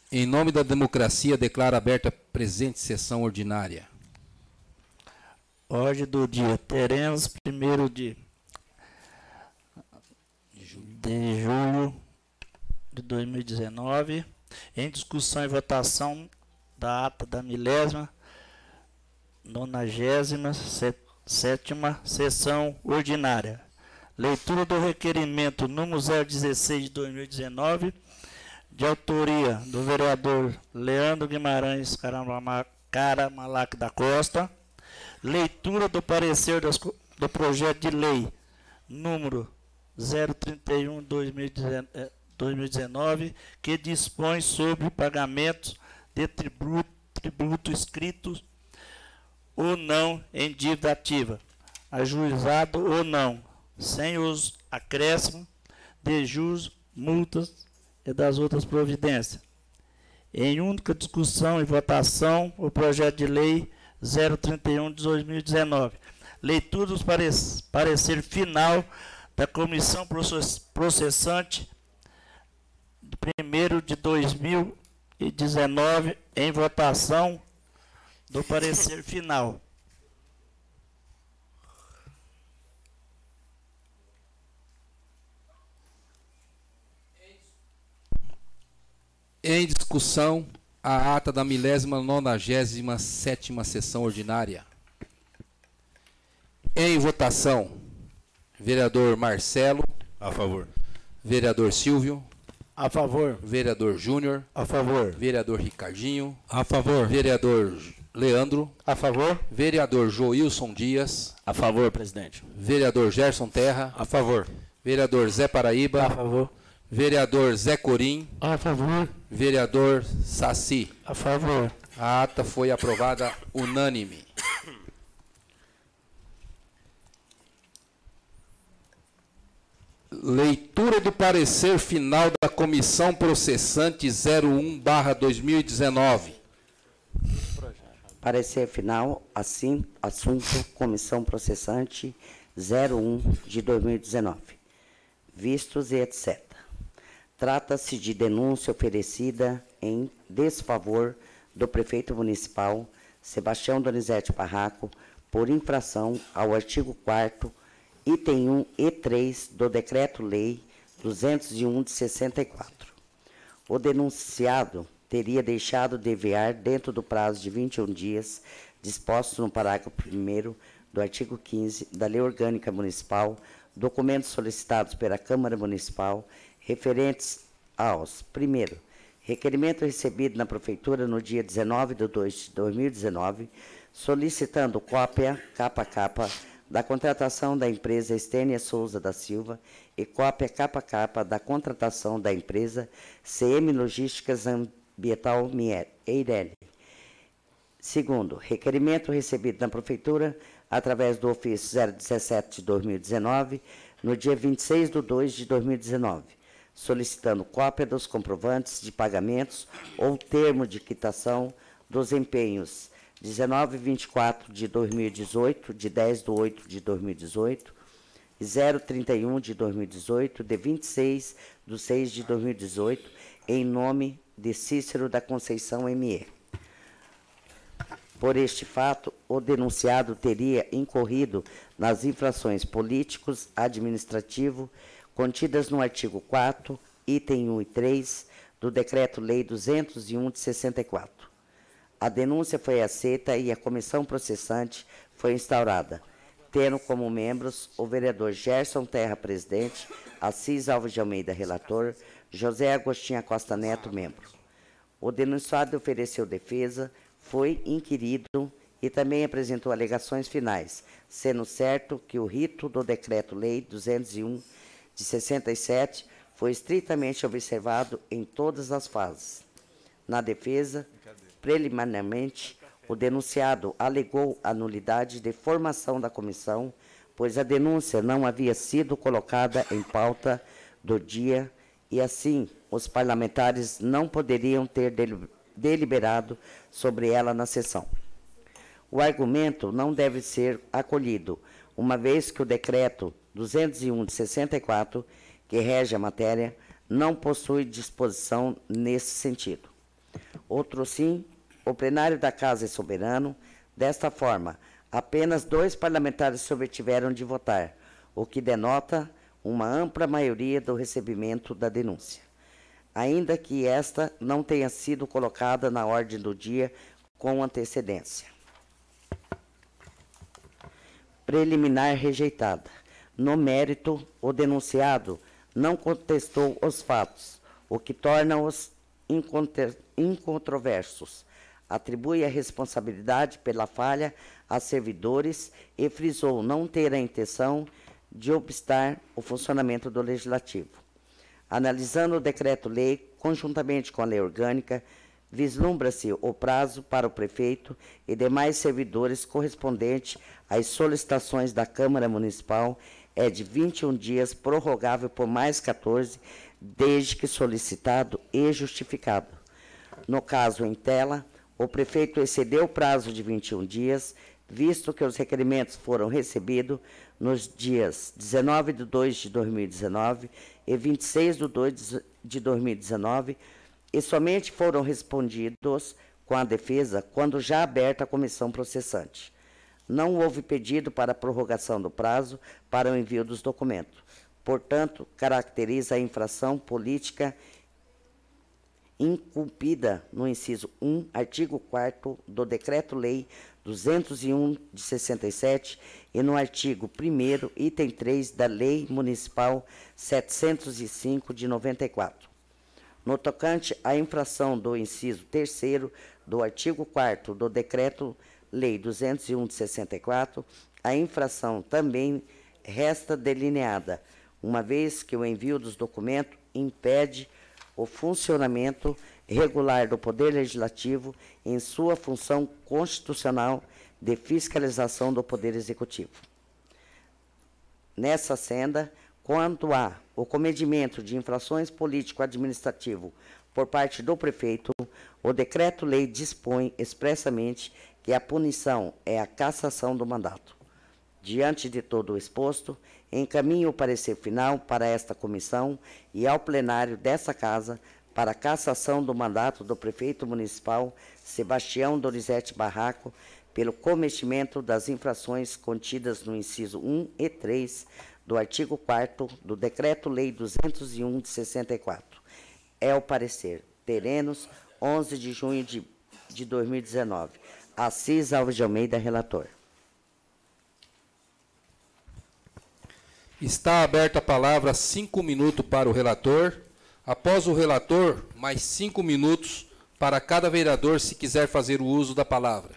Em nome da democracia, declaro aberta a presente sessão ordinária. Ordem do dia. Teremos 1º de julho de 2019, em discussão e votação da ata da 97ª sessão ordinária. Leitura do requerimento número 016 de 2019, de autoria do vereador Leandro Guimarães Caramalac da Costa. Leitura do parecer do projeto de lei número 031 de 2019, que dispõe sobre pagamentos de tributo escritos ou não em dívida ativa, ajuizado ou não, sem os acréscimos de juros, multas e das outras providências. Em única discussão e votação, o projeto de lei 031 de 2019. Leitura dos parecer final da comissão processante de 1º de 2019, em votação do parecer final. Em discussão, a ata da 1097ª sessão ordinária. Em votação, vereador Marcelo. A favor. Vereador Silvio. A favor. Vereador Júnior. A favor. Vereador Ricardinho. A favor. Vereador Leandro. A favor. Vereador Joilson Dias. A favor, presidente. Vereador Gerson Terra. A favor. Vereador Zé Paraíba. A favor. Vereador Zé Corim. A favor. Vereador Saci. A favor. A ata foi aprovada unânime. Leitura do parecer final da comissão processante 01/2019. Parecer final, assim, assunto comissão processante 01 de 2019. Vistos e etc. Trata-se de denúncia oferecida em desfavor do prefeito municipal Sebastião Donizete Barraco por infração ao artigo 4º, item 1 e 3 do Decreto-Lei 201 de 64. O denunciado teria deixado de enviar, dentro do prazo de 21 dias, disposto no parágrafo 1º do artigo 15 da Lei Orgânica Municipal, documentos solicitados pela Câmara Municipal, referentes aos: primeiro, requerimento recebido na Prefeitura no dia 19 de 2 de 2019, solicitando cópia, capa, da contratação da empresa Estênia Souza da Silva e cópia, capa, da contratação da empresa CM Logísticas Ambiental Eireli. Segundo, requerimento recebido na Prefeitura através do ofício 017 de 2019, no dia 26 de 2 de 2019, solicitando cópia dos comprovantes de pagamentos ou termo de quitação dos empenhos 1924 de 2018, de 10 de 8 de 2018, 031 de 2018, de 26 de 6 de 2018, em nome de Cícero da Conceição M.E. Por este fato, o denunciado teria incorrido nas infrações políticos, administrativo, contidas no artigo 4º, item 1 e 3, do Decreto-Lei 201 de 64. A denúncia foi aceita e a comissão processante foi instaurada, tendo como membros o vereador Gerson Terra, presidente, Assis Alves de Almeida, relator, José Agostinho Costa Neto, membro. O denunciado ofereceu defesa, foi inquirido e também apresentou alegações finais, sendo certo que o rito do Decreto-Lei 201 de 67 foi estritamente observado em todas as fases. Na defesa, preliminarmente, o denunciado alegou a nulidade de formação da comissão, pois a denúncia não havia sido colocada em pauta do dia e, assim, os parlamentares não poderiam ter deliberado sobre ela na sessão. O argumento não deve ser acolhido, uma vez que o Decreto 201 de 64, que rege a matéria, não possui disposição nesse sentido. Outro sim, o plenário da Casa é soberano. Desta forma, apenas 2 parlamentares se obtiveram de votar, o que denota uma ampla maioria do recebimento da denúncia, ainda que esta não tenha sido colocada na ordem do dia com antecedência. Preliminar rejeitada. No mérito, o denunciado não contestou os fatos, o que torna-os incontroversos. Atribui a responsabilidade pela falha a servidores e frisou não ter a intenção de obstar o funcionamento do Legislativo. Analisando o decreto-lei, conjuntamente com a lei orgânica, vislumbra-se o prazo para o prefeito e demais servidores correspondente às solicitações da Câmara Municipal é de 21 dias, prorrogável por mais 14, desde que solicitado e justificado. No caso em tela, o prefeito excedeu o prazo de 21 dias, visto que os requerimentos foram recebidos nos dias 19 de 2 de 2019 e 26 de 2 de 2019, e somente foram respondidos com a defesa quando já aberta a comissão processante. Não houve pedido para prorrogação do prazo para o envio dos documentos. Portanto, caracteriza a infração política incumpida no inciso 1, artigo 4º do Decreto-Lei 201 de 67 e no artigo 1º, item 3 da Lei Municipal 705 de 94. No tocante à infração do inciso 3º do artigo 4º do Decreto-Lei 201 de 64, a infração também resta delineada, uma vez que o envio dos documentos impede o funcionamento regular do Poder Legislativo em sua função constitucional de fiscalização do Poder Executivo. Nessa senda, quanto ao comedimento de infrações político-administrativo por parte do prefeito, o decreto-lei dispõe expressamente que a punição é a cassação do mandato. Diante de todo o exposto, encaminho o parecer final para esta comissão e ao plenário dessa Casa para a cassação do mandato do prefeito municipal Sebastião Donizete Barraco pelo cometimento das infrações contidas no inciso 1 e 3 do artigo 4º do Decreto-Lei 201 de 64. É o parecer. Terenos, 11 de junho de 2019. Assis Alves de Almeida, relator. Está aberta a palavra, 5 minutos para o relator. Após o relator, mais 5 minutos para cada vereador, se quiser fazer o uso da palavra.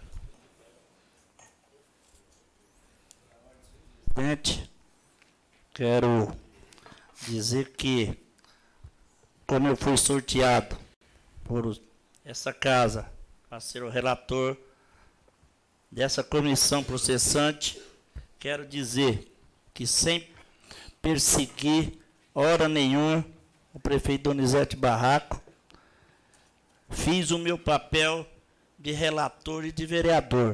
Presidente, quero dizer que, como eu fui sorteado por essa casa para ser o relator dessa comissão processante, quero dizer que sem perseguir hora nenhuma o prefeito Donizete Barraco, fiz o meu papel de relator e de vereador.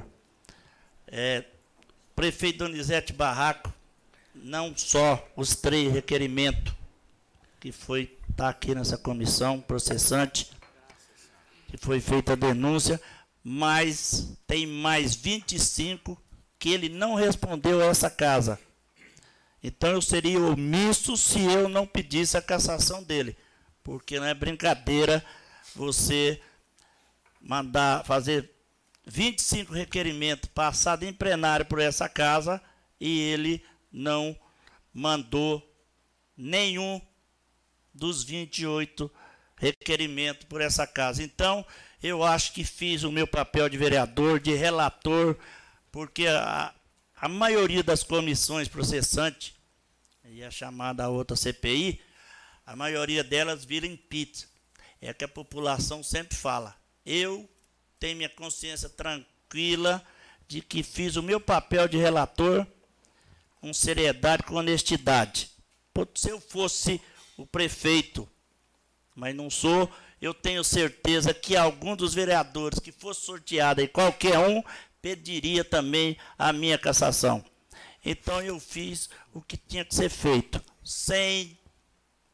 Prefeito Donizete Barraco, não só os 3 requerimentos que está aqui nessa comissão processante, que foi feita a denúncia, mas tem mais 25 que ele não respondeu a essa casa. Então eu seria omisso se eu não pedisse a cassação dele, porque não é brincadeira você mandar fazer 25 requerimentos passados em plenário por essa casa e ele não mandou nenhum dos 28 requerimentos por essa casa. Então, eu acho que fiz o meu papel de vereador, de relator, porque a maioria das comissões processantes, e a chamada outra CPI, a maioria delas vira em pizza. É que a população sempre fala. Eu tenho minha consciência tranquila de que fiz o meu papel de relator com seriedade, com honestidade. Se eu fosse o prefeito, mas não sou, eu tenho certeza que algum dos vereadores que fosse sorteado e qualquer um pediria também a minha cassação. Então eu fiz o que tinha que ser feito, sem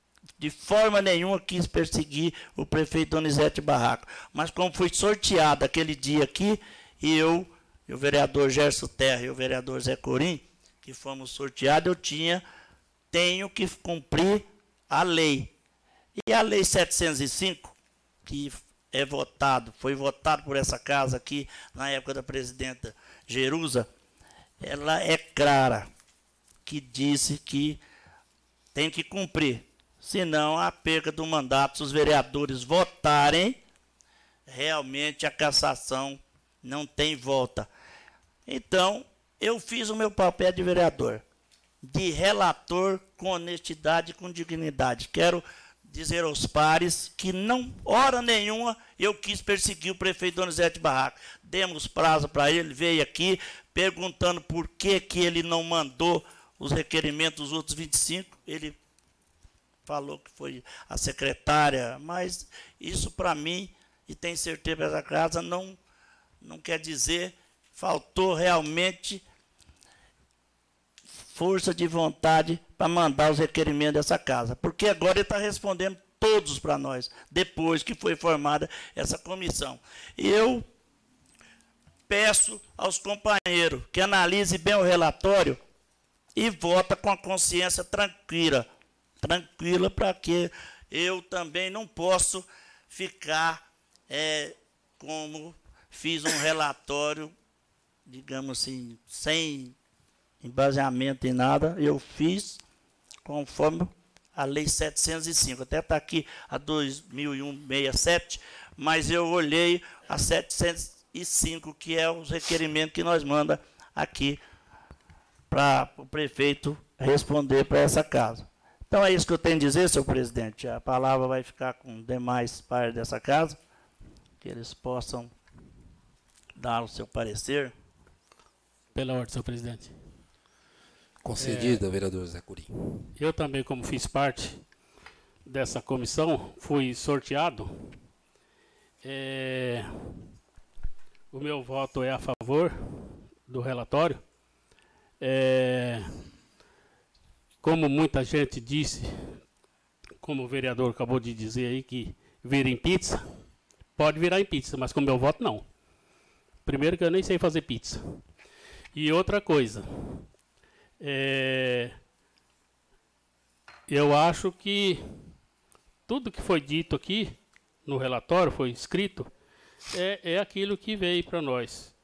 de forma nenhuma quis perseguir o prefeito Donizete Barraco. Mas como fui sorteado aquele dia aqui, e eu, e o vereador Gerson Terra e o vereador Zé Corim, que fomos sorteados, eu tenho que cumprir a lei. E a lei 705, que foi votado por essa casa aqui, na época da presidenta Jerusa, ela é clara, que disse que tem que cumprir. Senão, a perda do mandato, se os vereadores votarem, realmente a cassação não tem volta. Então, eu fiz o meu papel de vereador, de relator com honestidade e com dignidade. Quero dizer aos pares que não, hora nenhuma, eu quis perseguir o prefeito Donizete Barraco. Demos prazo para ele, veio aqui perguntando por que ele não mandou os requerimentos dos outros 25, ele falou que foi a secretária, mas isso para mim, e tenho certeza que essa casa não quer dizer, faltou realmente força de vontade para mandar os requerimentos dessa casa, porque agora ele está respondendo todos para nós, depois que foi formada essa comissão. E eu peço aos companheiros que analisem bem o relatório e vota com a consciência tranquila, para que eu também não posso ficar como fiz um relatório, digamos assim, sem embasamento em nada, eu conforme a lei 705, até está aqui a 2001-67, mas eu olhei a 705, que é os requerimentos que nós manda aqui para o prefeito responder para essa casa. Então é isso que eu tenho a dizer, senhor presidente. A palavra vai ficar com demais pares dessa casa, que eles possam dar o seu parecer. Pela ordem, senhor presidente. Concedida, vereador Zé Corim. Eu também, como fiz parte dessa comissão, fui sorteado. O meu voto é a favor do relatório. Como muita gente disse, como o vereador acabou de dizer aí, que vira em pizza, pode virar em pizza, mas com o meu voto não. Primeiro que eu nem sei fazer pizza. E outra coisa, eu acho que tudo que foi dito aqui no relatório, foi escrito, é aquilo que veio para nós.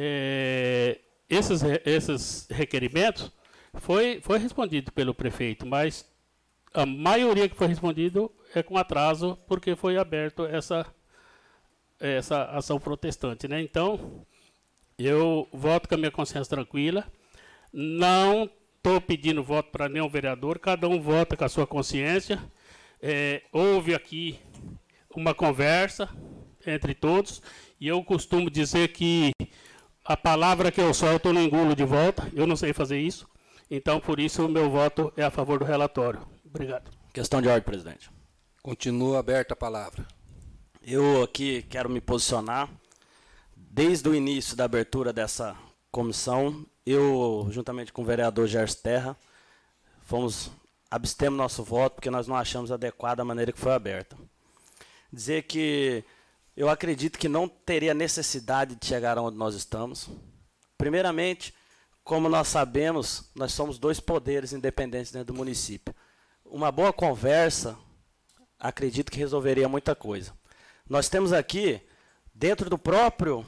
Esses requerimentos foi respondido pelo prefeito, mas a maioria que foi respondido é com atraso, porque foi aberto essa ação protestante, né? Então, eu voto com a minha consciência tranquila, não estou pedindo voto para nenhum vereador, cada um vota com a sua consciência. Houve aqui uma conversa entre todos, e eu costumo dizer que a palavra que eu solto eu não engulo de volta, eu não sei fazer isso, então por isso o meu voto é a favor do relatório. Obrigado. Questão de ordem, presidente. Continua aberta a palavra. Eu aqui quero me posicionar. Desde o início da abertura dessa comissão, eu, juntamente com o vereador Gerson Terra, abstemos nosso voto, porque nós não achamos adequada a maneira que foi aberta. Dizer que eu acredito que não teria necessidade de chegar onde nós estamos. Primeiramente, como nós sabemos, nós somos dois poderes independentes dentro do município. Uma boa conversa, acredito que resolveria muita coisa. Nós temos aqui, dentro do próprio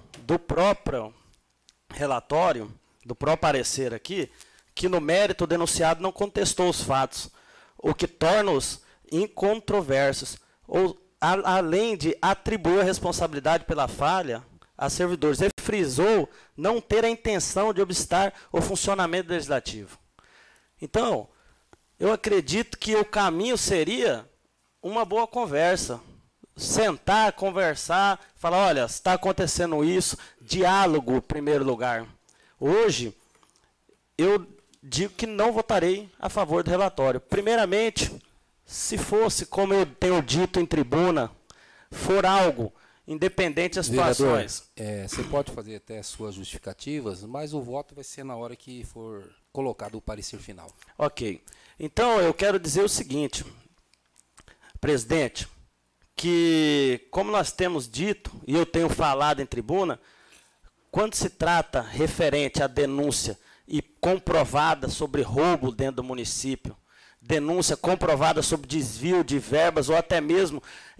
relatório, do próprio parecer aqui, que no mérito o denunciado não contestou os fatos, o que torna-os incontroversos, além de atribuir a responsabilidade pela falha a servidores. Ele frisou não ter a intenção de obstar o funcionamento legislativo. Então, eu acredito que o caminho seria uma boa conversa. Sentar, conversar, falar, olha, está acontecendo isso, diálogo em primeiro lugar. Hoje, eu digo que não votarei a favor do relatório. Primeiramente, se fosse, como eu tenho dito em tribuna, for algo independente das situações. Vereador, você pode fazer até suas justificativas, mas o voto vai ser na hora que for colocado o parecer final. Ok. Então, eu quero dizer o seguinte. presidente, que, como nós temos dito, e eu tenho falado em tribuna, quando se trata referente à denúncia e comprovada sobre roubo dentro do município, denúncia comprovada sobre desvio de verbas ou até mesmo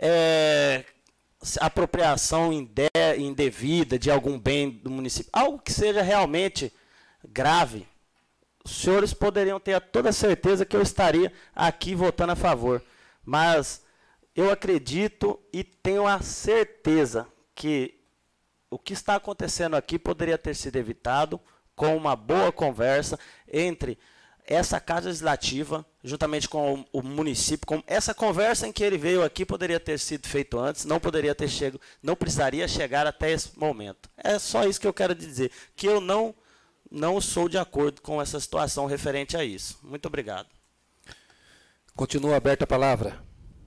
apropriação indevida de algum bem do município, algo que seja realmente grave, os senhores poderiam ter toda a certeza que eu estaria aqui votando a favor. Mas eu acredito e tenho a certeza que o que está acontecendo aqui poderia ter sido evitado com uma boa conversa entre essa Casa Legislativa, juntamente com o município. Essa conversa em que ele veio aqui poderia ter sido feito antes, não precisaria chegar até esse momento. É só isso que eu quero dizer, que eu não sou de acordo com essa situação referente a isso. Muito obrigado. Continua aberta a palavra.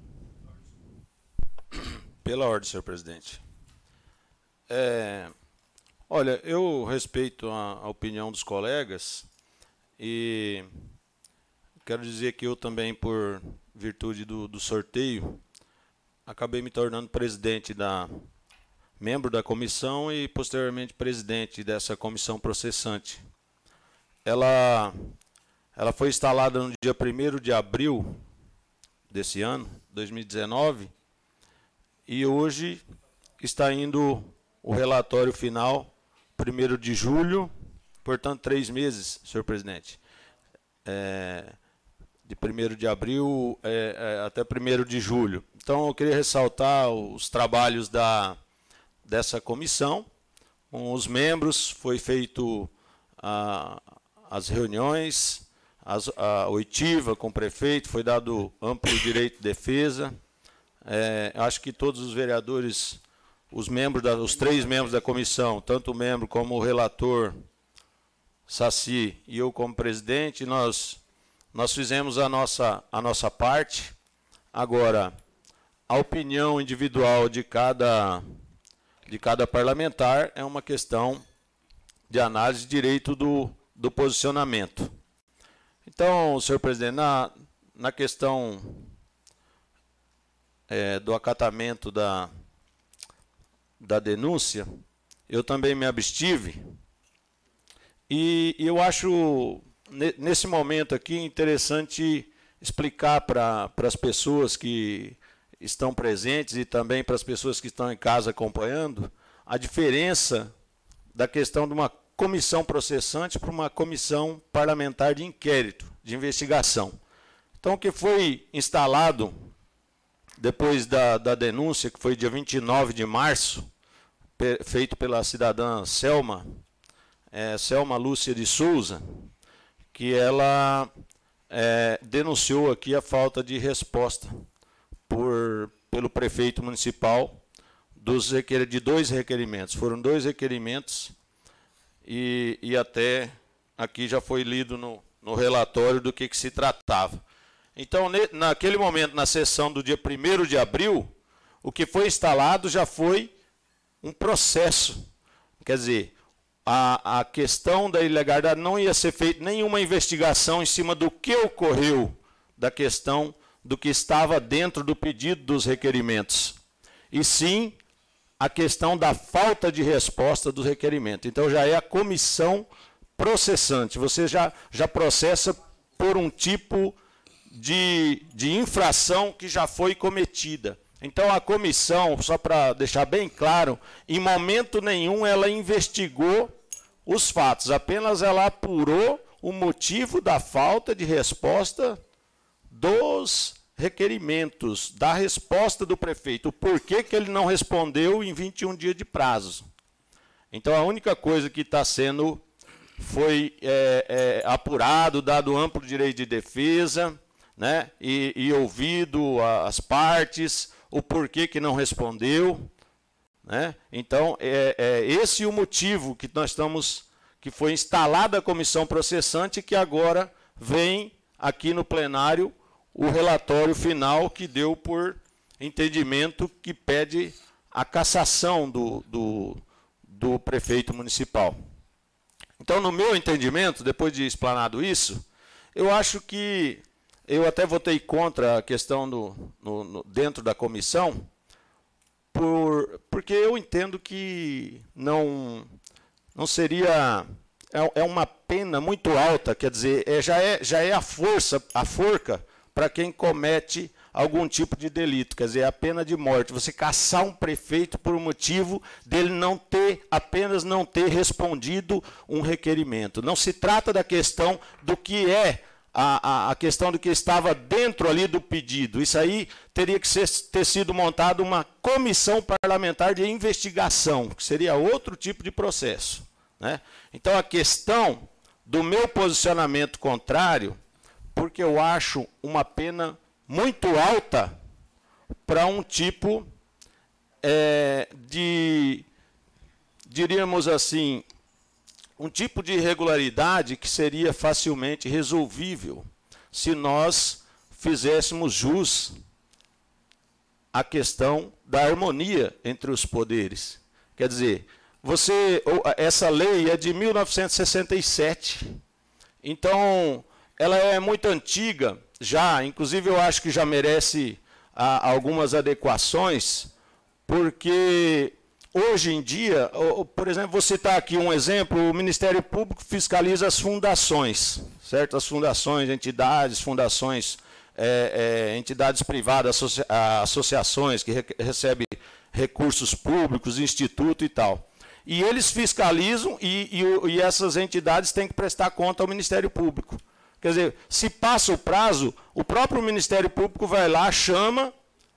Pela ordem, senhor presidente. Olha, eu respeito a opinião dos colegas e quero dizer que eu também, por virtude do sorteio, acabei me tornando membro da comissão e, posteriormente, presidente dessa comissão processante. Ela foi instalada no dia 1º de abril desse ano, 2019, e hoje está indo o relatório final, 1º de julho, portanto, 3 meses, senhor presidente. De 1º de abril até 1º de julho. Então, eu queria ressaltar os trabalhos dessa comissão. Com os membros, foi feito as reuniões, a oitiva com o prefeito, foi dado amplo direito de defesa. Acho que todos os vereadores, os 3 membros da comissão, tanto o membro como o relator, Saci, e eu como presidente, nós fizemos a nossa parte. Agora, a opinião individual de cada parlamentar é uma questão de análise de direito do posicionamento. Então, senhor presidente, na questão do acatamento da denúncia, eu também me abstive, e eu acho, nesse momento aqui, interessante explicar para as pessoas que estão presentes e também para as pessoas que estão em casa acompanhando, a diferença da questão de uma comissão processante para uma comissão parlamentar de inquérito, de investigação. Então, o que foi instalado depois da denúncia, que foi dia 29 de março, feito pela cidadã Selma Lúcia de Souza, que ela denunciou aqui a falta de resposta pelo prefeito municipal de 2 requerimentos. Foram 2 requerimentos e até aqui já foi lido no relatório do que se tratava. Então, naquele momento, na sessão do dia 1º de abril, o que foi instalado já foi um processo. Quer dizer, a questão da ilegalidade não ia ser feita nenhuma investigação em cima do que ocorreu, da questão do que estava dentro do pedido dos requerimentos, e sim a questão da falta de resposta dos requerimentos. Então, já é a comissão processante. Você já processa por um tipo de infração que já foi cometida. Então, a comissão, só para deixar bem claro, em momento nenhum ela investigou os fatos, apenas ela apurou o motivo da falta de resposta dos requerimentos, da resposta do prefeito, o porquê que ele não respondeu em 21 dias de prazo. Então, a única coisa que está sendo foi apurado, dado amplo direito de defesa, né, e ouvido as partes, o porquê que não respondeu, né? Então, esse o motivo que que foi instalada a comissão processante, que agora vem aqui no plenário o relatório final que deu por entendimento que pede a cassação do prefeito municipal. Então, no meu entendimento, depois de explanado isso, eu acho que eu até votei contra a questão dentro da comissão, porque eu entendo que não seria... É uma pena muito alta, quer dizer, já é a forca para quem comete algum tipo de delito, quer dizer, a pena de morte. Você caçar um prefeito por um motivo dele apenas não ter respondido um requerimento. Não se trata da questão do que é a questão do que estava dentro ali do pedido. Isso aí teria que ter sido montada uma comissão parlamentar de investigação, que seria outro tipo de processo, né? Então, a questão do meu posicionamento contrário, porque eu acho uma pena muito alta para um tipo diríamos assim, um tipo de irregularidade que seria facilmente resolvível se nós fizéssemos jus à questão da harmonia entre os poderes. Quer dizer, essa lei é de 1967, então ela é muito antiga já, inclusive eu acho que já merece algumas adequações, porque hoje em dia, por exemplo, vou citar aqui um exemplo, o Ministério Público fiscaliza as fundações, certo? As fundações, entidades, fundações, entidades privadas, associações que recebem recursos públicos, instituto e tal. E eles fiscalizam e essas entidades têm que prestar conta ao Ministério Público. Quer dizer, se passa o prazo, o próprio Ministério Público vai lá, chama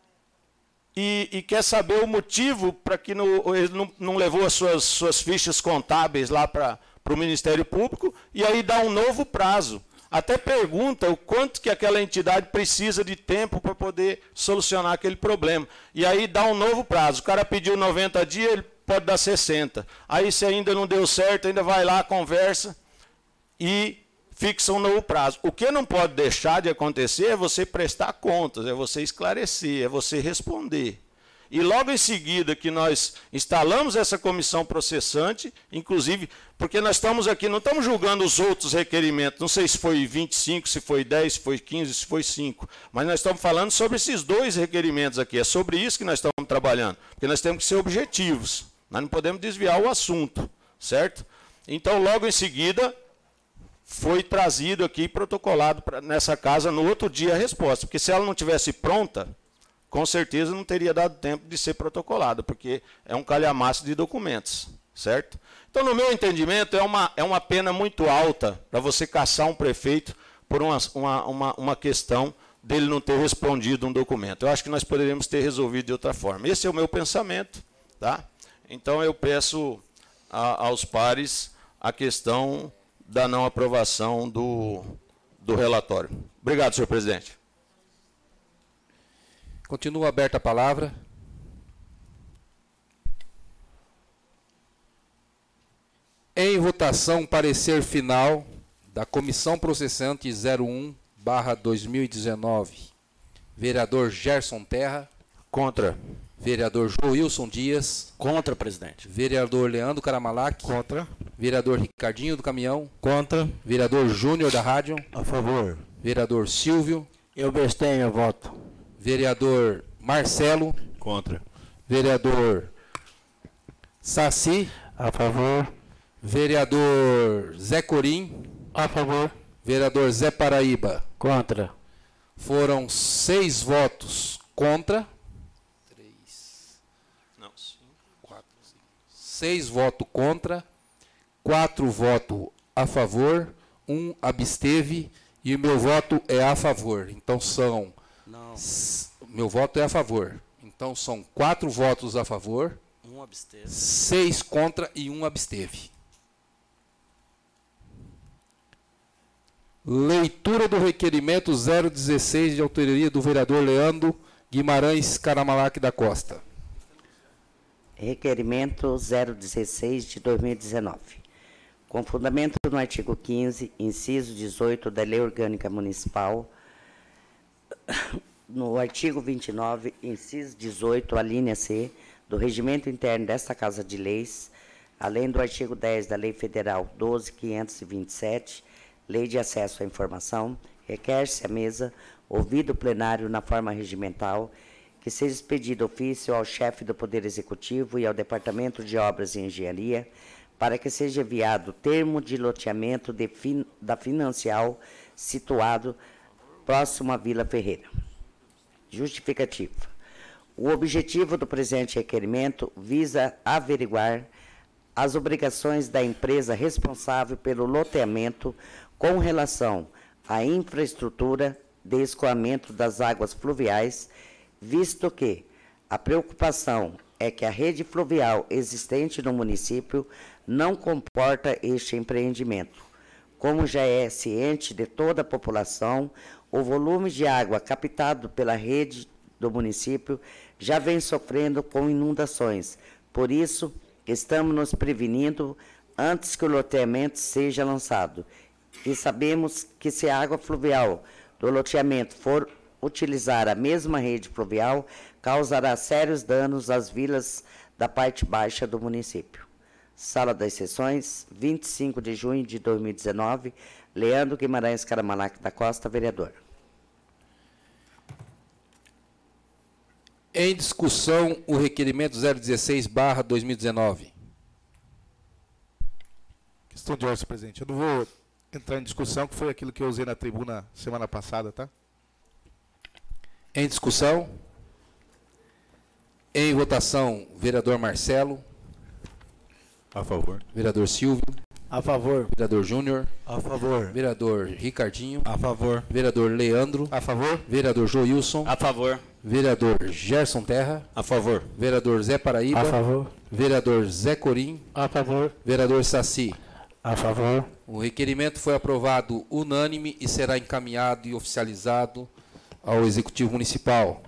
e quer saber o motivo para que ele não levou as suas fichas contábeis lá para o Ministério Público, e aí dá um novo prazo. Até pergunta o quanto que aquela entidade precisa de tempo para poder solucionar aquele problema. E aí dá um novo prazo. O cara pediu 90 dias, ele pode dar 60. Aí, se ainda não deu certo, ainda vai lá, conversa e fixa um novo prazo. O que não pode deixar de acontecer é você prestar contas, é você esclarecer, é você responder. E logo em seguida que nós instalamos essa comissão processante, inclusive, porque nós estamos aqui, não estamos julgando os outros requerimentos, não sei se foi 25, se foi 10, se foi 15, se foi 5, mas nós estamos falando sobre esses 2 requerimentos aqui, é sobre isso que nós estamos trabalhando, porque nós temos que ser objetivos, nós não podemos desviar o assunto, certo? Então, logo em seguida, foi trazido aqui, protocolado nessa casa, no outro dia a resposta, porque se ela não tivesse pronta, com certeza não teria dado tempo de ser protocolada, porque é um calhamaço de documentos, certo? Então, no meu entendimento, é uma pena muito alta para você caçar um prefeito por uma questão dele não ter respondido um documento. Eu acho que nós poderíamos ter resolvido de outra forma. Esse é o meu pensamento, tá? Então, eu peço aos pares a questão da não aprovação do relatório. Obrigado, senhor presidente. Continua aberta a palavra. Em votação, parecer final da Comissão Processante 01/2019. Vereador Gerson Terra. Contra. Vereador Joilson Dias. Contra, presidente. Vereador Leandro Caramalac. Contra. Vereador Ricardinho do Caminhão. Contra. Vereador Júnior da Rádio. A favor. Vereador Silvio. Eu abstenho, eu voto. Vereador Marcelo. Contra. Vereador Saci. A favor. Vereador Zé Corim. A favor. Vereador Zé Paraíba. Contra. Foram 6 votos contra. 6 votos contra, 4 votos a favor, 1 absteve e o meu voto é a favor. Então são... Não. Meu voto é a favor. Então são 4 votos a favor, 1 absteve. 6 contra e 1 absteve. Leitura do requerimento 016 de autoria do vereador Leandro Guimarães Caramalac da Costa. Requerimento 016 de 2019. Com fundamento no artigo 15, inciso 18 da Lei Orgânica Municipal, no artigo 29, inciso 18, a linha C, do Regimento Interno desta Casa de Leis, além do artigo 10 da Lei Federal 12.527, Lei de Acesso à Informação, requer-se à mesa, ouvido o plenário na forma regimental, que seja expedido ofício ao chefe do Poder Executivo e ao Departamento de Obras e Engenharia, para que seja enviado o termo de loteamento da Financial situado próximo à Vila Ferreira. Justificativa. O objetivo do presente requerimento visa averiguar as obrigações da empresa responsável pelo loteamento com relação à infraestrutura de escoamento das águas fluviais, visto que a preocupação é que a rede fluvial existente no município não comporta este empreendimento. Como já é ciente de toda a população, o volume de água captado pela rede do município já vem sofrendo com inundações. Por isso, estamos nos prevenindo antes que o loteamento seja lançado. E sabemos que se a água fluvial do loteamento for utilizar a mesma rede fluvial, causará sérios danos às vilas da parte baixa do município. Sala das Sessões, 25 de junho de 2019, Leandro Guimarães Caramalac da Costa, vereador. Em discussão, o requerimento 016/2019. Questão de ordem, senhor presidente. Eu não vou entrar em discussão, que foi aquilo que eu usei na tribuna semana passada, tá? Em discussão. Em votação, vereador Marcelo. A favor. Vereador Silvio. A favor. Vereador Júnior. A favor. Vereador Ricardinho. A favor. Vereador Leandro. A favor. Vereador Joilson. A favor. Vereador Gerson Terra. A favor. Vereador Zé Paraíba. A favor. Vereador Zé Corim. A favor. Vereador Saci. A favor. O requerimento foi aprovado unânime e será encaminhado e oficializado ao Executivo Municipal.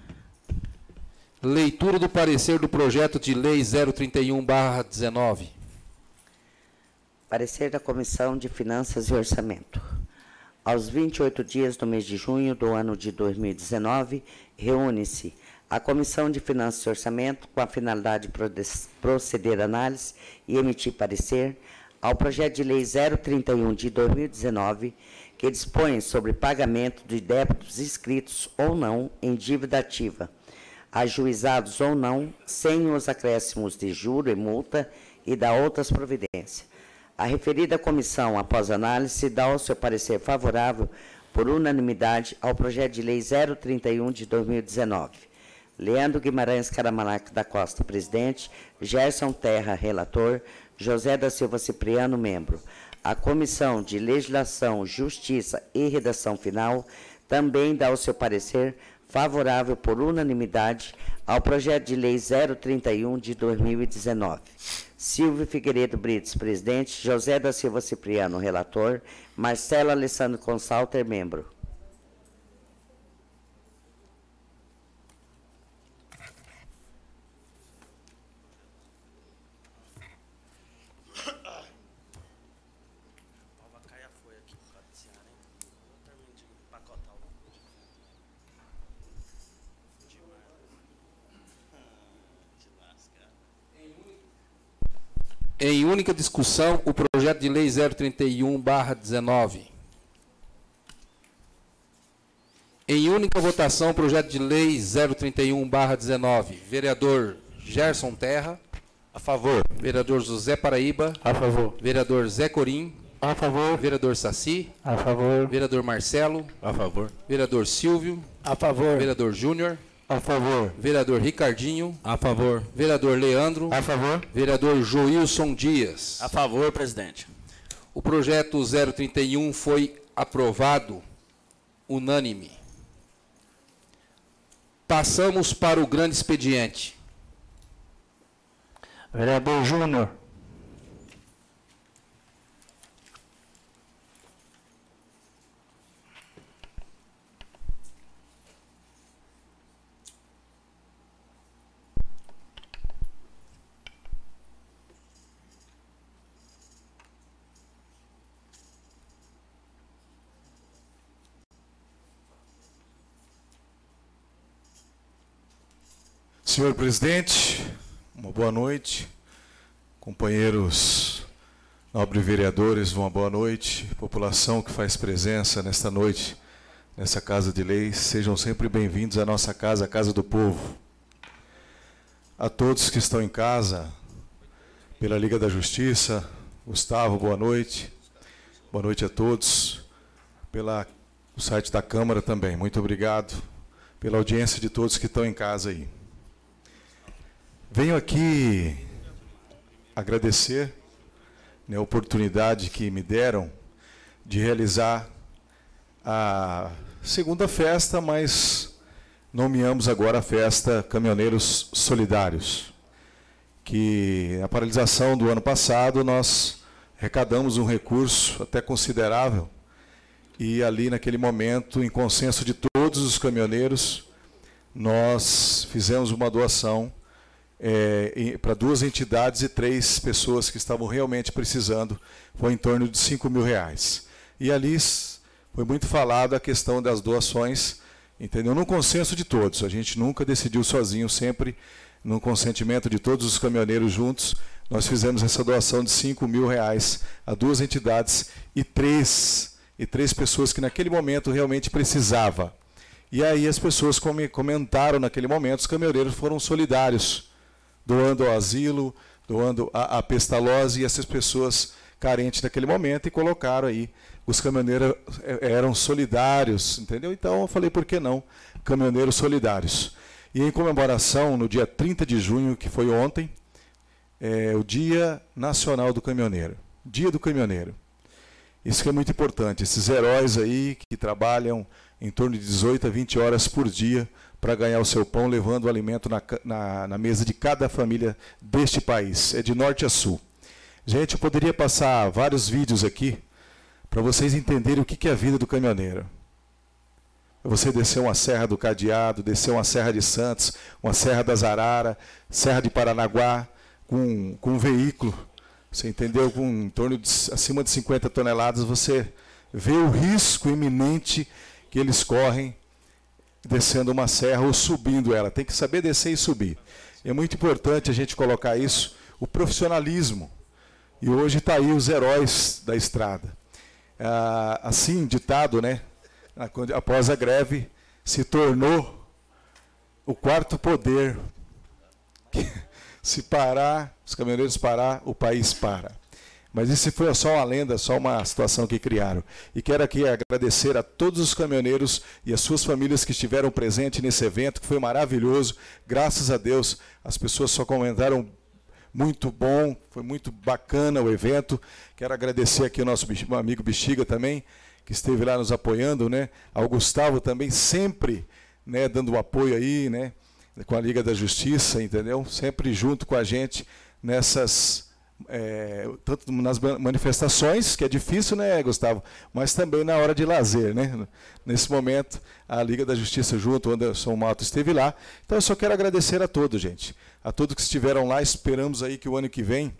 Leitura do parecer do projeto de lei 031/19. Parecer da Comissão de Finanças e Orçamento. Aos 28 dias do mês de junho do ano de 2019, reúne-se a Comissão de Finanças e Orçamento com a finalidade de proceder à análise e emitir parecer ao projeto de lei 031 de 2019, que dispõe sobre pagamento de débitos inscritos ou não em dívida ativa, ajuizados ou não, sem os acréscimos de juro e multa e da outras providências. A referida comissão, após análise, dá o seu parecer favorável por unanimidade ao projeto de lei 031 de 2019. Leandro Guimarães Caramalac da Costa, presidente, Gerson Terra, relator, José da Silva Cipriano, membro. A Comissão de Legislação, Justiça e Redação Final também dá o seu parecer favorável por unanimidade ao projeto de lei 031 de 2019. Silvio Figueiredo Brites, presidente, José da Silva Cipriano, relator, Marcelo Alessandro Consalter, membro. Em única discussão, o projeto de lei 031/19. Em única votação, o projeto de lei 031/19. Vereador Gerson Terra. A favor. Vereador José Paraíba. A favor. Vereador Zé Corim. A favor. Vereador Saci. A favor. Vereador Marcelo. A favor. Vereador Silvio. A favor. Vereador Júnior. A favor. Vereador Ricardinho. A favor. Vereador Leandro. A favor. Vereador Joilson Dias. A favor, presidente. O projeto 031 foi aprovado unânime. Passamos para o grande expediente. Vereador Júnior. Senhor presidente, uma boa noite, companheiros Nobres vereadores, uma boa noite. População que faz presença nesta noite, nessa Casa de Leis, sejam sempre bem-vindos à nossa casa, a Casa do Povo. A todos que estão em casa, pela Liga da Justiça, Gustavo, boa noite. Boa noite a todos. Pelo site da Câmara também, muito obrigado pela audiência de todos que estão em casa aí. Venho aqui agradecer, né, a oportunidade que me deram de realizar a segunda festa, mas nomeamos agora a festa Caminhoneiros Solidários, que a paralisação do ano passado nós arrecadamos um recurso até considerável e ali naquele momento, em consenso de todos os caminhoneiros, nós fizemos uma doação para 2 entidades e 3 pessoas que estavam realmente precisando, foi em torno de R$5.000. E ali foi muito falado a questão das doações, entendeu? No consenso de todos, a gente nunca decidiu sozinho, sempre no consentimento de todos os caminhoneiros juntos, nós fizemos essa doação de R$5.000 a 2 entidades e três pessoas que naquele momento realmente precisavam. E aí as pessoas comentaram naquele momento, os caminhoneiros foram solidários, doando ao asilo, doando a Pestalozzi, e essas pessoas carentes naquele momento, e colocaram aí, os caminhoneiros eram solidários, entendeu? Então eu falei, por que não, caminhoneiros solidários. E em comemoração, no dia 30 de junho, que foi ontem, o Dia Nacional do Caminhoneiro, Dia do Caminhoneiro. Isso que é muito importante, esses heróis aí que trabalham em torno de 18 a 20 horas por dia para ganhar o seu pão, levando o alimento na mesa de cada família deste país, é de norte a sul. Gente, eu poderia passar vários vídeos aqui para vocês entenderem o que é a vida do caminhoneiro. Você descer uma Serra do Cadeado, descer uma Serra de Santos, uma Serra das Araras, Serra de Paranaguá, com um veículo, você entendeu? Com em torno de acima de 50 toneladas, você vê o risco iminente que eles correm descendo uma serra ou subindo ela. Tem que saber descer e subir. É muito importante a gente colocar isso, o profissionalismo. E hoje está aí os heróis da estrada. Assim, ditado, né? Após a greve, se tornou o quarto poder. Se parar, os caminhoneiros parar, o país para. Mas isso foi só uma lenda, só uma situação que criaram. E quero aqui agradecer a todos os caminhoneiros e as suas famílias que estiveram presentes nesse evento, que foi maravilhoso. Graças a Deus, as pessoas só comentaram muito bom, foi muito bacana o evento. Quero agradecer aqui ao nosso amigo Bexiga também, que esteve lá nos apoiando, né? Ao Gustavo também, sempre, né, dando um apoio aí, né, com a Liga da Justiça, entendeu? Sempre junto com a gente nessas... tanto nas manifestações, que é difícil, né, Gustavo, mas também na hora de lazer, né? Nesse momento, a Liga da Justiça junto, o Anderson Mato esteve lá. Então eu só quero agradecer a todos, gente. A todos que estiveram lá, esperamos aí que o ano que vem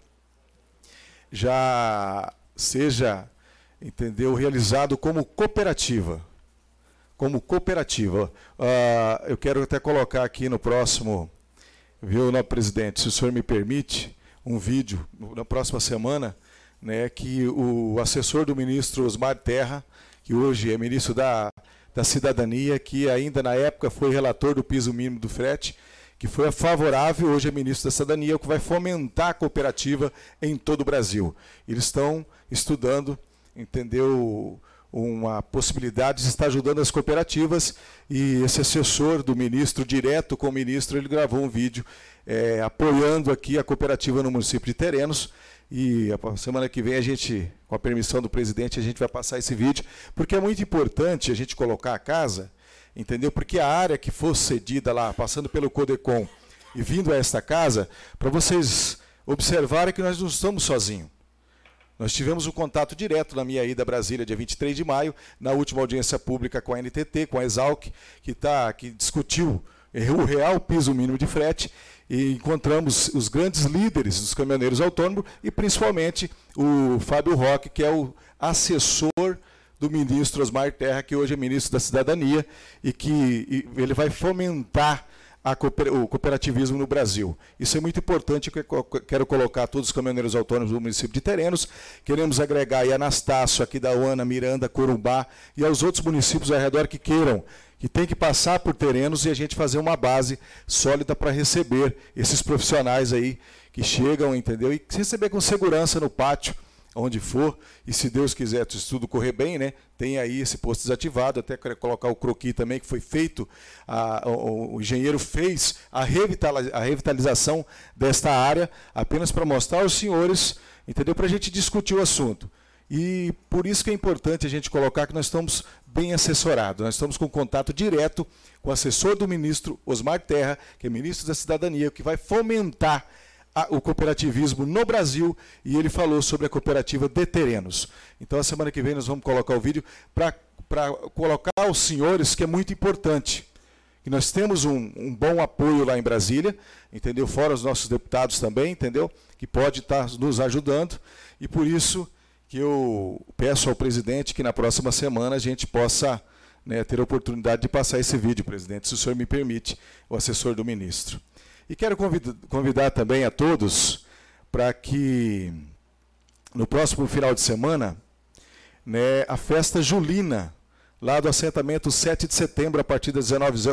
já seja, entendeu, realizado como cooperativa. Como cooperativa. Eu quero até colocar aqui no próximo, viu, nosso presidente, se o senhor me permite, um vídeo na próxima semana, né, que o assessor do ministro Osmar Terra, que hoje é ministro da Cidadania, que ainda na época foi relator do piso mínimo do frete, que foi favorável, hoje é ministro da Cidadania, o que vai fomentar a cooperativa em todo o Brasil. Eles estão estudando, entendeu, uma possibilidade de estar ajudando as cooperativas, e esse assessor do ministro, direto com o ministro, ele gravou um vídeo apoiando aqui a cooperativa no município de Terenos, e a semana que vem a gente, com a permissão do presidente, a gente vai passar esse vídeo, porque é muito importante a gente colocar a casa, entendeu? Porque a área que for cedida lá, passando pelo Codecom e vindo a esta casa, para vocês observarem que nós não estamos sozinhos. Nós tivemos um contato direto na minha ida a Brasília, dia 23 de maio, na última audiência pública com a NTT, com a Exalc, que discutiu o real piso mínimo de frete, e encontramos os grandes líderes dos caminhoneiros autônomos, e principalmente o Fábio Roque, que é o assessor do ministro Osmar Terra, que hoje é ministro da Cidadania, e que ele vai fomentar o cooperativismo no Brasil. Isso é muito importante, que eu quero colocar todos os caminhoneiros autônomos do município de Terenos. Queremos agregar aí Anastácio, aqui da Uana, Miranda, Corumbá e aos outros municípios ao redor que queiram, que tem que passar por Terenos e a gente fazer uma base sólida para receber esses profissionais aí que chegam, entendeu? E receber com segurança no pátio, onde for, e se Deus quiser, se tudo correr bem, né, tem aí esse posto desativado. Até quero colocar o croquis também, que foi feito, o engenheiro fez a revitalização desta área, apenas para mostrar aos senhores, entendeu, para a gente discutir o assunto. E por isso que é importante a gente colocar que nós estamos bem assessorados, nós estamos com contato direto com o assessor do ministro Osmar Terra, que é ministro da Cidadania, que vai fomentar o cooperativismo no Brasil, e ele falou sobre a cooperativa de Terenos. Então, a semana que vem nós vamos colocar o vídeo para colocar aos senhores que é muito importante, que nós temos um bom apoio lá em Brasília, entendeu? Fora os nossos deputados também, entendeu? Que pode estar nos ajudando, e por isso que eu peço ao presidente que na próxima semana a gente possa, né, ter a oportunidade de passar esse vídeo, presidente, se o senhor me permite, o assessor do ministro. E quero convidar também a todos para que no próximo final de semana, né, a festa julina, lá do assentamento 7 de setembro, a partir das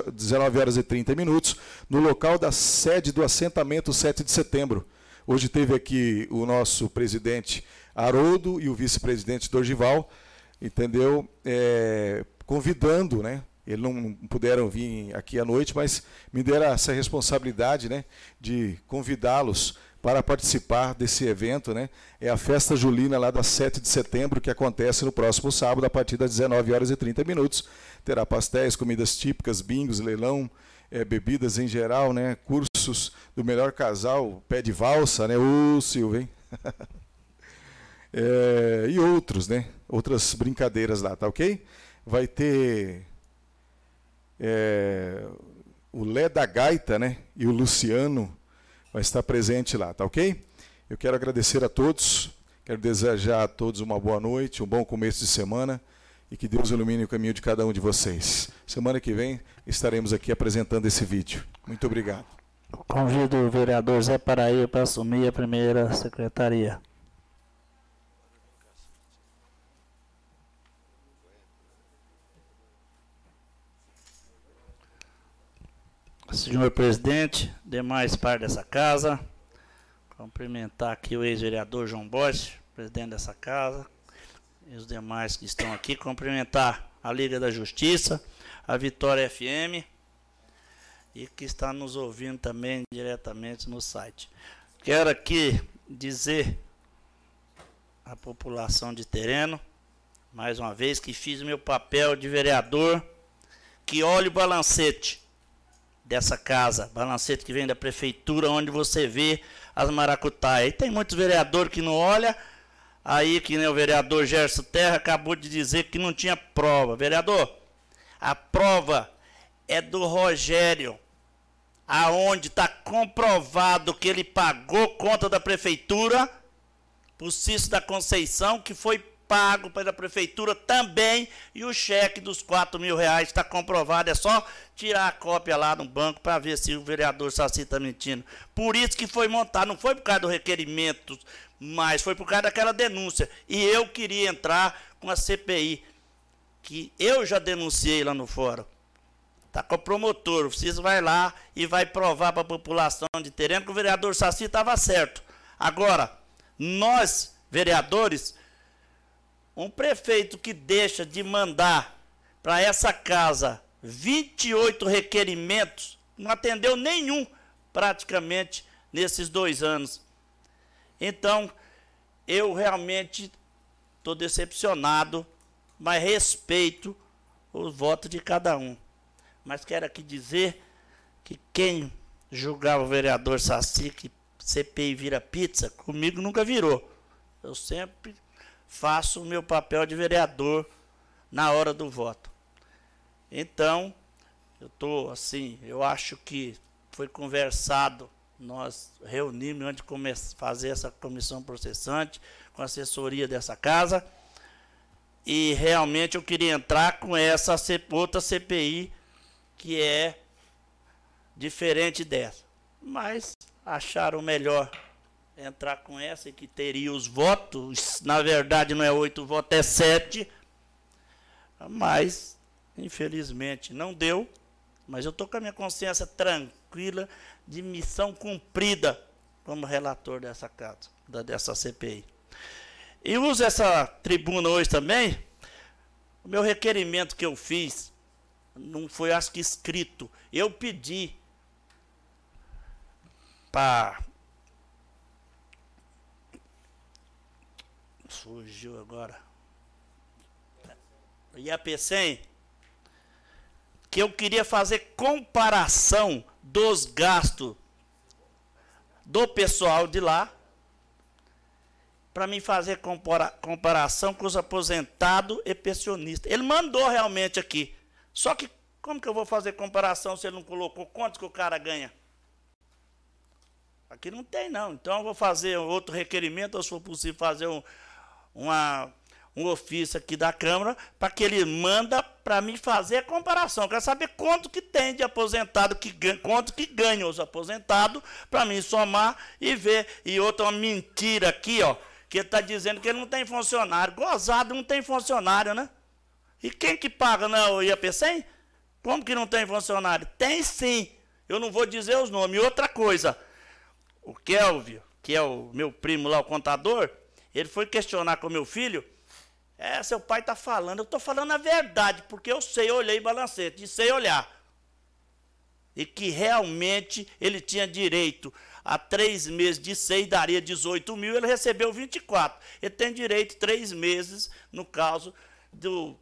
19h30, no local da sede do assentamento 7 de setembro. Hoje teve aqui o nosso presidente Haroldo e o vice-presidente Dorgival, entendeu? Convidando, né? Eles não puderam vir aqui à noite, mas me deram essa responsabilidade, né, de convidá-los para participar desse evento, né? É a festa julina lá da 7 de setembro, que acontece no próximo sábado, a partir das 19h30. Terá pastéis, comidas típicas, bingos, leilão, bebidas em geral, né? Cursos do melhor casal, pé de valsa, né? Ô, Silvio, hein? E outros, né? Outras brincadeiras lá, tá ok? Vai ter o Lé da Gaita, né? E o Luciano vai estar presente lá, tá ok? Eu quero agradecer a todos, quero desejar a todos uma boa noite, um bom começo de semana e que Deus ilumine o caminho de cada um de vocês. Semana que vem estaremos aqui apresentando esse vídeo. Muito obrigado. Convido o vereador Zé Paraíba para assumir a primeira secretaria. Senhor presidente, demais par dessa casa, cumprimentar aqui o ex-vereador João Bosch, presidente dessa casa, e os demais que estão aqui, cumprimentar a Liga da Justiça, a Vitória FM, e que está nos ouvindo também diretamente no site. Quero aqui dizer à população de Tereno, mais uma vez, que fiz o meu papel de vereador, que olhe o balancete dessa casa, balancete que vem da prefeitura, onde você vê as maracutaias. E tem muitos vereadores que não olham, aí que nem o vereador Gerson Terra acabou de dizer que não tinha prova. Vereador, a prova é do Rogério, aonde está comprovado que ele pagou conta da prefeitura, o Cício da Conceição, que foi pago pela prefeitura também, e o cheque dos R$4.000 está comprovado, é só tirar a cópia lá no banco para ver se o vereador Saci está mentindo. Por isso que foi montado, não foi por causa do requerimento, mas foi por causa daquela denúncia. E eu queria entrar com a CPI, que eu já denunciei lá no fórum. Está com o promotor, o Cício vai lá e vai provar para a população de Tereno que o vereador Saci estava certo. Agora, nós, vereadores, um prefeito que deixa de mandar para essa casa 28 requerimentos, não atendeu nenhum praticamente nesses 2 anos. Então, eu realmente estou decepcionado, mas respeito o voto de cada um. Mas quero aqui dizer que quem julgava o vereador Saci, que CPI vira pizza, comigo nunca virou. Eu sempre faço o meu papel de vereador na hora do voto. Então, eu estou assim, eu acho que foi conversado, nós reunimos antes de fazer essa comissão processante, com a assessoria dessa casa, e realmente eu queria entrar com essa outra CPI, que é diferente dessa. Mas acharam melhor entrar com essa, que teria os votos. Na verdade, não é 8 votos, é 7. Mas, infelizmente, não deu. Mas eu estou com a minha consciência tranquila de missão cumprida como relator dessa casa, dessa CPI. E uso essa tribuna hoje também. O meu requerimento que eu fiz não foi, acho que, escrito. Eu pedi para... Surgiu agora. O IAPCEM, que eu queria fazer comparação dos gastos do pessoal de lá, para mim fazer comparação com os aposentados e pensionistas. Ele mandou realmente aqui. Só que como que eu vou fazer comparação se ele não colocou quanto que o cara ganha? Aqui não tem, não. Então eu vou fazer outro requerimento, ou se for possível fazer um ofício aqui da Câmara, para que ele manda para mim fazer a comparação. Eu quero saber quanto que tem de aposentado, quanto que ganham os aposentados, para mim somar e ver. E outra, uma mentira aqui, ó, que ele está dizendo que ele não tem funcionário. Gozado, não tem funcionário, né? E quem que paga na IAPCEM? Como que não tem funcionário? Tem sim. Eu não vou dizer os nomes. E outra coisa, o Kelvio, que é o meu primo lá, o contador, ele foi questionar com o meu filho. Seu pai está falando. Eu estou falando a verdade, porque eu sei, eu olhei balancete, e sei olhar. E que realmente ele tinha direito a 3 meses de 6, daria 18 mil, ele recebeu 24. Ele tem direito a 3 meses, no caso do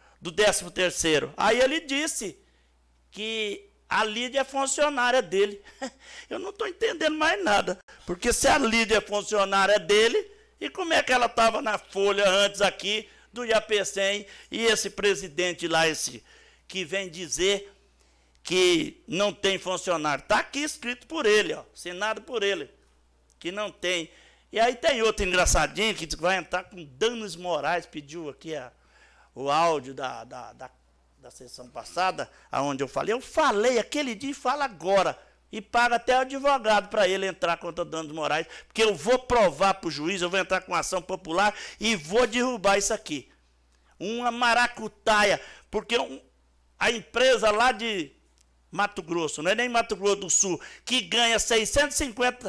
13º. Aí ele disse que a Lídia é funcionária dele. Eu não estou entendendo mais nada, porque se a Lídia é funcionária dele, e como é que ela estava na folha antes aqui do IAPCEM, e esse presidente lá, esse que vem dizer que não tem funcionário. Está aqui escrito por ele, ó, assinado por ele, que não tem. E aí tem outro engraçadinho que vai entrar com danos morais, pediu aqui o áudio da sessão passada, aonde eu falei aquele dia e falo agora, e paga até o advogado para ele entrar contra danos morais, porque eu vou provar para o juiz, eu vou entrar com ação popular e vou derrubar isso aqui. Uma maracutaia, porque a empresa lá de Mato Grosso, não é nem Mato Grosso do Sul, que ganha R$650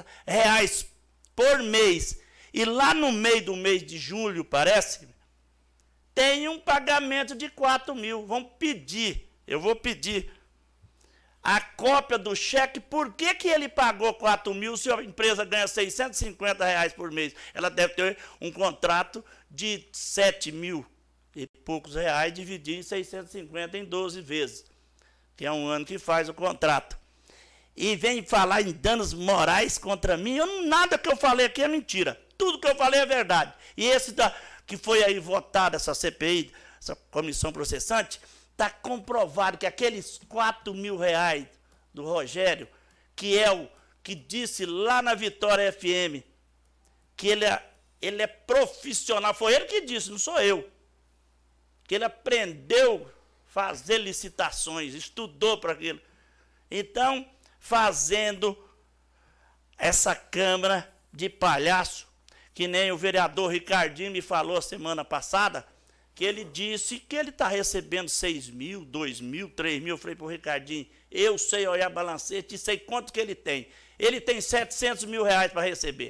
por mês, e lá no meio do mês de julho, parece, tem um pagamento de 4 mil. Vamos pedir, eu vou pedir a cópia do cheque. Por que ele pagou 4 mil se a empresa ganha R$650 por mês? Ela deve ter um contrato de 7 mil e poucos reais, dividir em 650 em 12 vezes, que é um ano que faz o contrato. E vem falar em danos morais contra mim. Nada que eu falei aqui é mentira. Tudo que eu falei é verdade. E esse que foi aí votado, essa CPI, essa comissão processante, está comprovado que aqueles 4 mil reais do Rogério, que é o que disse lá na Vitória FM, que ele é profissional, foi ele que disse, não sou eu, que ele aprendeu a fazer licitações, estudou para aquilo. Então, fazendo essa Câmara de palhaço, que nem o vereador Ricardinho me falou semana passada, que ele disse que ele está recebendo 6 mil, 2 mil, 3 mil. Eu falei para o Ricardinho, eu sei olhar balancete e sei quanto que ele tem. Ele tem 700 mil reais para receber.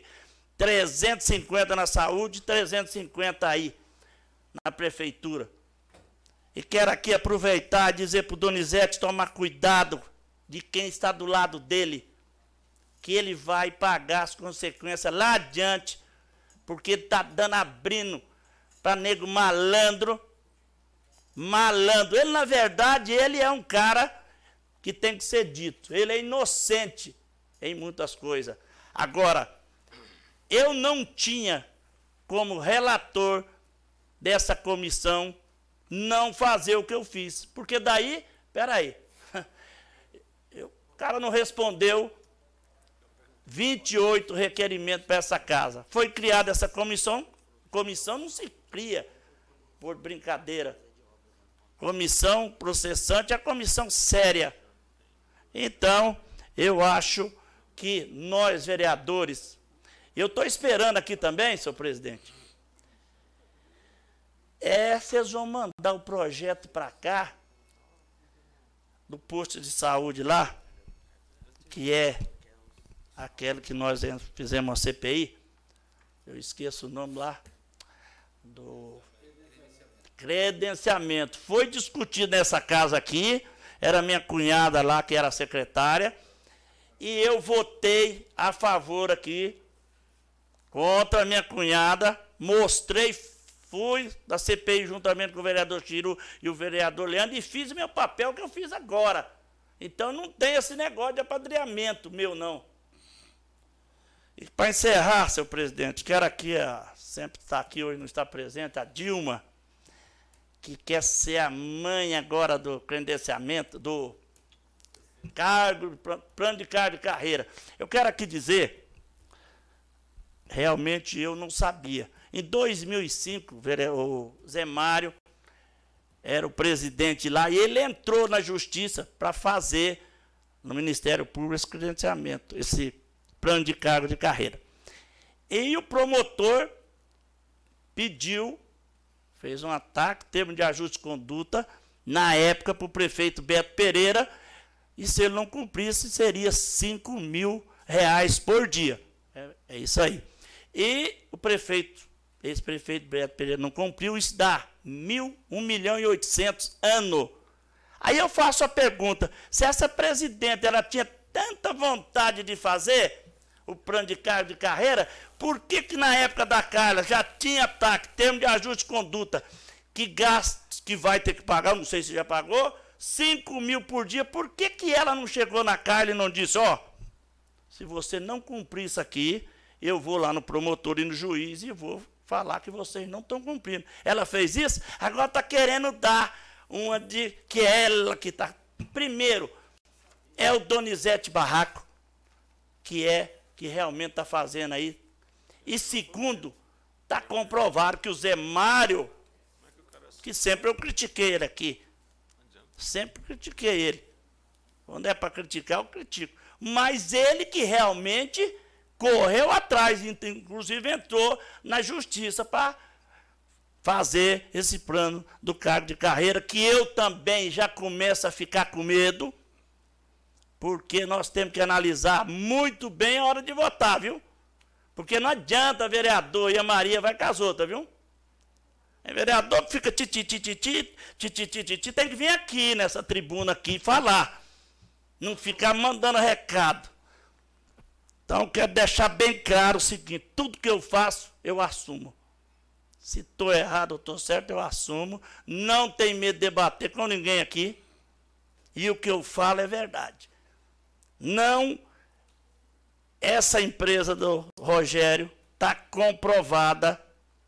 350 na saúde, 350 aí na prefeitura. E quero aqui aproveitar e dizer para o Donizete tomar cuidado de quem está do lado dele, que ele vai pagar as consequências lá adiante, porque ele está abrindo para nego malandro. Ele, na verdade, ele é um cara que tem que ser dito. Ele é inocente em muitas coisas. Agora, eu não tinha, como relator dessa comissão, não fazer o que eu fiz. Porque daí, peraí, o cara não respondeu 28 requerimentos para essa casa. Foi criada essa comissão. Comissão não se cria por brincadeira. Comissão processante é a comissão séria. Então, eu acho que nós, vereadores, eu estou esperando aqui também, senhor presidente, vocês vão mandar o projeto para cá, do posto de saúde lá, que é aquele que nós fizemos uma CPI, eu esqueço o nome lá, do credenciamento. Foi discutido nessa casa aqui, era minha cunhada lá, que era a secretária, e eu votei a favor aqui, contra a minha cunhada, mostrei, fui da CPI juntamente com o vereador Chiru e o vereador Leandro e fiz o meu papel que eu fiz agora. Então não tem esse negócio de apadrinhamento meu, não. E para encerrar, senhor presidente, quero aqui, sempre está aqui, hoje não está presente, a Dilma, que quer ser a mãe agora do credenciamento, do cargo, plano de cargo de carreira. Eu quero aqui dizer, realmente eu não sabia. Em 2005, o Zé Mário era o presidente lá e ele entrou na justiça para fazer no Ministério Público esse credenciamento, esse plano de cargo de carreira. E o promotor pediu, fez um ataque, termo de ajuste de conduta, na época para o prefeito Beto Pereira, e se ele não cumprisse, seria R$5.000 por dia. É isso aí. E o prefeito, ex-prefeito Beto Pereira não cumpriu, isso dá 1.800.000 ano. Aí eu faço a pergunta, se essa presidenta ela tinha tanta vontade de fazer o plano de cargo de carreira, por que que na época da Carla já tinha ataque, termo de ajuste de conduta, que gastos que vai ter que pagar, não sei se já pagou, 5.000 por dia, por que que ela não chegou na Carla e não disse, ó, se você não cumprir isso aqui, eu vou lá no promotor e no juiz e vou falar que vocês não estão cumprindo. Ela fez isso, agora está querendo dar uma de que ela que está. Primeiro, é o Donizete Barraco, que realmente está fazendo aí. E segundo, está comprovado que o Zé Mário, que sempre eu critiquei ele aqui, sempre critiquei ele. Quando é para criticar, eu critico. Mas ele que realmente correu atrás, inclusive entrou na justiça para fazer esse plano do cargo de carreira, que eu também já começo a ficar com medo, porque nós temos que analisar muito bem a hora de votar, viu? Porque não adianta vereador e a Maria vai com as outras, viu? É vereador que fica tem que vir aqui nessa tribuna aqui falar, não ficar mandando recado. Então, quero deixar bem claro o seguinte, tudo que eu faço, eu assumo. Se estou errado ou estou certo, eu assumo. Não tenho medo de debater com ninguém aqui. E o que eu falo é verdade. Não, essa empresa do Rogério está comprovada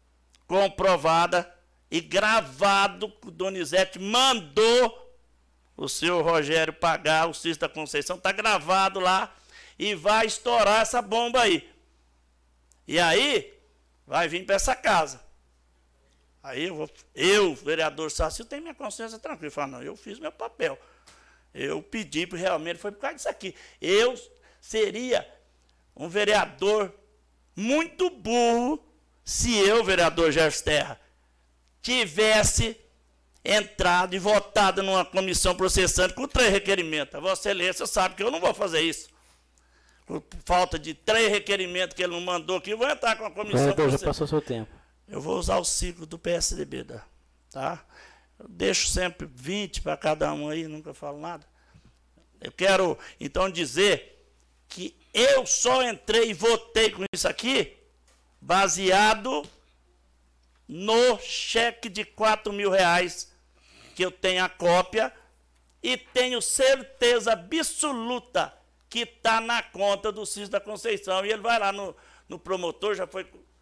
e gravado que o Donizete mandou o senhor Rogério pagar o Cícero da Conceição, está gravado lá. E vai estourar essa bomba aí. E aí, vai vir para essa casa. Aí eu, vereador Saci, tenho minha consciência tranquila. Falo, não, eu fiz meu papel. Eu pedi, realmente foi por causa disso aqui. Eu seria um vereador muito burro se eu, vereador Gerson Terra, tivesse entrado e votado numa comissão processante com 3 requerimentos. A Vossa Excelência sabe que eu não vou fazer isso. Por falta de 3 requerimentos que ele não mandou aqui, eu vou entrar com a comissão. Já passou seu tempo. Eu vou usar o ciclo do PSDB, tá? Eu deixo sempre 20 para cada um aí, nunca falo nada. Eu quero, então, dizer que eu só entrei e votei com isso aqui baseado no cheque de R$4.000, que eu tenho a cópia e tenho certeza absoluta que está na conta do Cícero da Conceição. E ele vai lá no promotor, já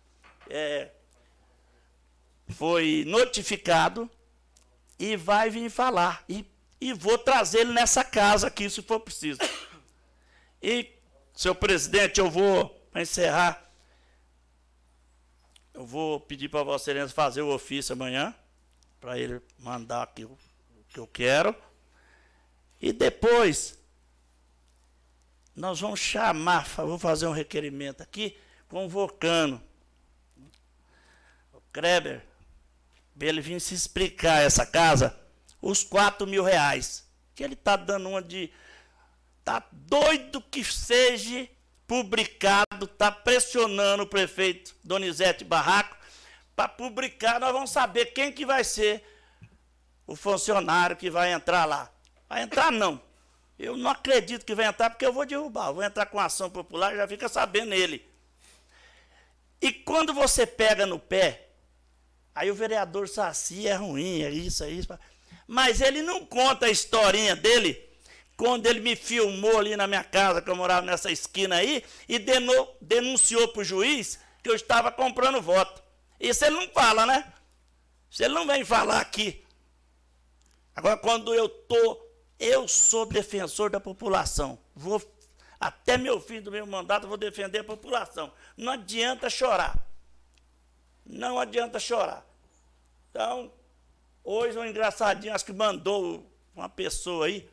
foi notificado e vai vir falar. E vou trazer ele nessa casa aqui, se for preciso. E, senhor presidente, eu vou, para encerrar, eu vou pedir para Vossa Excelência fazer o ofício amanhã, para ele mandar aqui o que eu quero. E depois, nós vamos chamar, vou fazer um requerimento aqui, convocando o Kreber, para ele vir se explicar essa casa, os R$4.000, que ele está dando uma de... Está doido que seja publicado, está pressionando o prefeito Donizete Barraco para publicar, nós vamos saber quem que vai ser o funcionário que vai entrar lá. Vai entrar não. Eu não acredito que vai entrar, porque eu vou derrubar. Eu vou entrar com ação popular, já fica sabendo ele. E quando você pega no pé, aí o vereador Saci é ruim, é isso, é isso. Mas ele não conta a historinha dele, quando ele me filmou ali na minha casa, que eu morava nessa esquina aí, e denunciou para o juiz que eu estava comprando voto. Isso ele não fala, né? Isso ele não vem falar aqui. Agora, quando eu sou defensor da população. Até meu fim do meu mandato, eu vou defender a população. Não adianta chorar. Não adianta chorar. Então, hoje um engraçadinho, acho que mandou uma pessoa aí,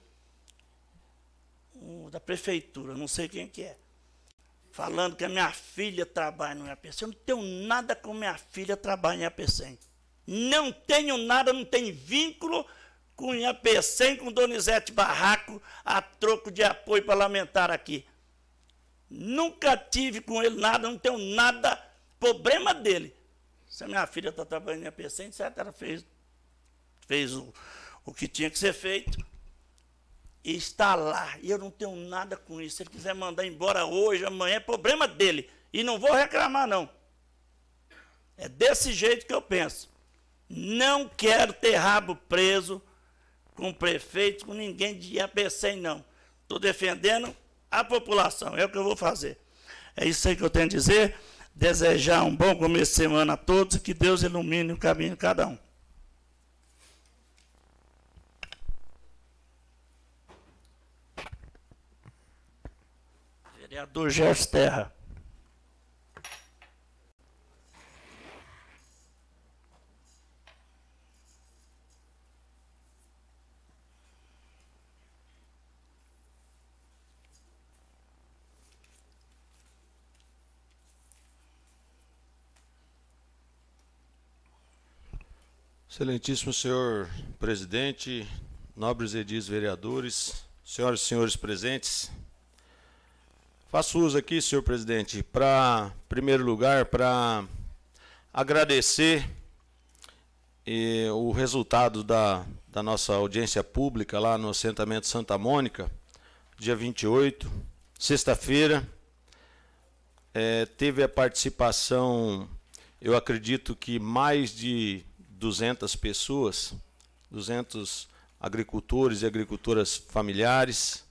da prefeitura, não sei quem que é, falando que a minha filha trabalha no IAPCEM. Eu não tenho nada com minha filha trabalhar em IAPCEM. Não tenho nada, não tenho vínculo com o IAPCEM, com Donizete Barraco, a troco de apoio parlamentar aqui. Nunca tive com ele nada, não tenho nada, problema dele. Se a minha filha está trabalhando em IAPCEM, certo, ela fez o que tinha que ser feito. E está lá, e eu não tenho nada com isso. Se ele quiser mandar embora hoje, amanhã, é problema dele. E não vou reclamar, não. É desse jeito que eu penso. Não quero ter rabo preso com prefeito, com ninguém de IAPCEM, não. Estou defendendo a população, é o que eu vou fazer. É isso aí que eu tenho a dizer. Desejar um bom começo de semana a todos e que Deus ilumine o caminho de cada um. Vereador Gerson Terra. Excelentíssimo senhor presidente, nobres edis vereadores, senhoras e senhores presentes. Faço uso aqui, senhor presidente, para, em primeiro lugar, para agradecer o resultado da nossa audiência pública lá no assentamento Santa Mônica, dia 28, sexta-feira. Teve a participação, eu acredito que mais de 200 pessoas, 200 agricultores e agricultoras familiares,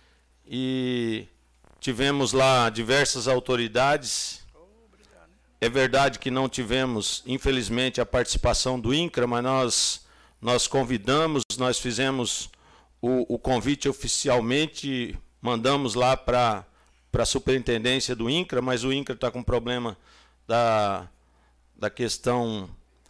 e tivemos lá diversas autoridades. É verdade que não tivemos, infelizmente, a participação do INCRA, mas nós convidamos, nós fizemos o convite oficialmente, mandamos lá para a superintendência do INCRA, mas o INCRA está com problema da questão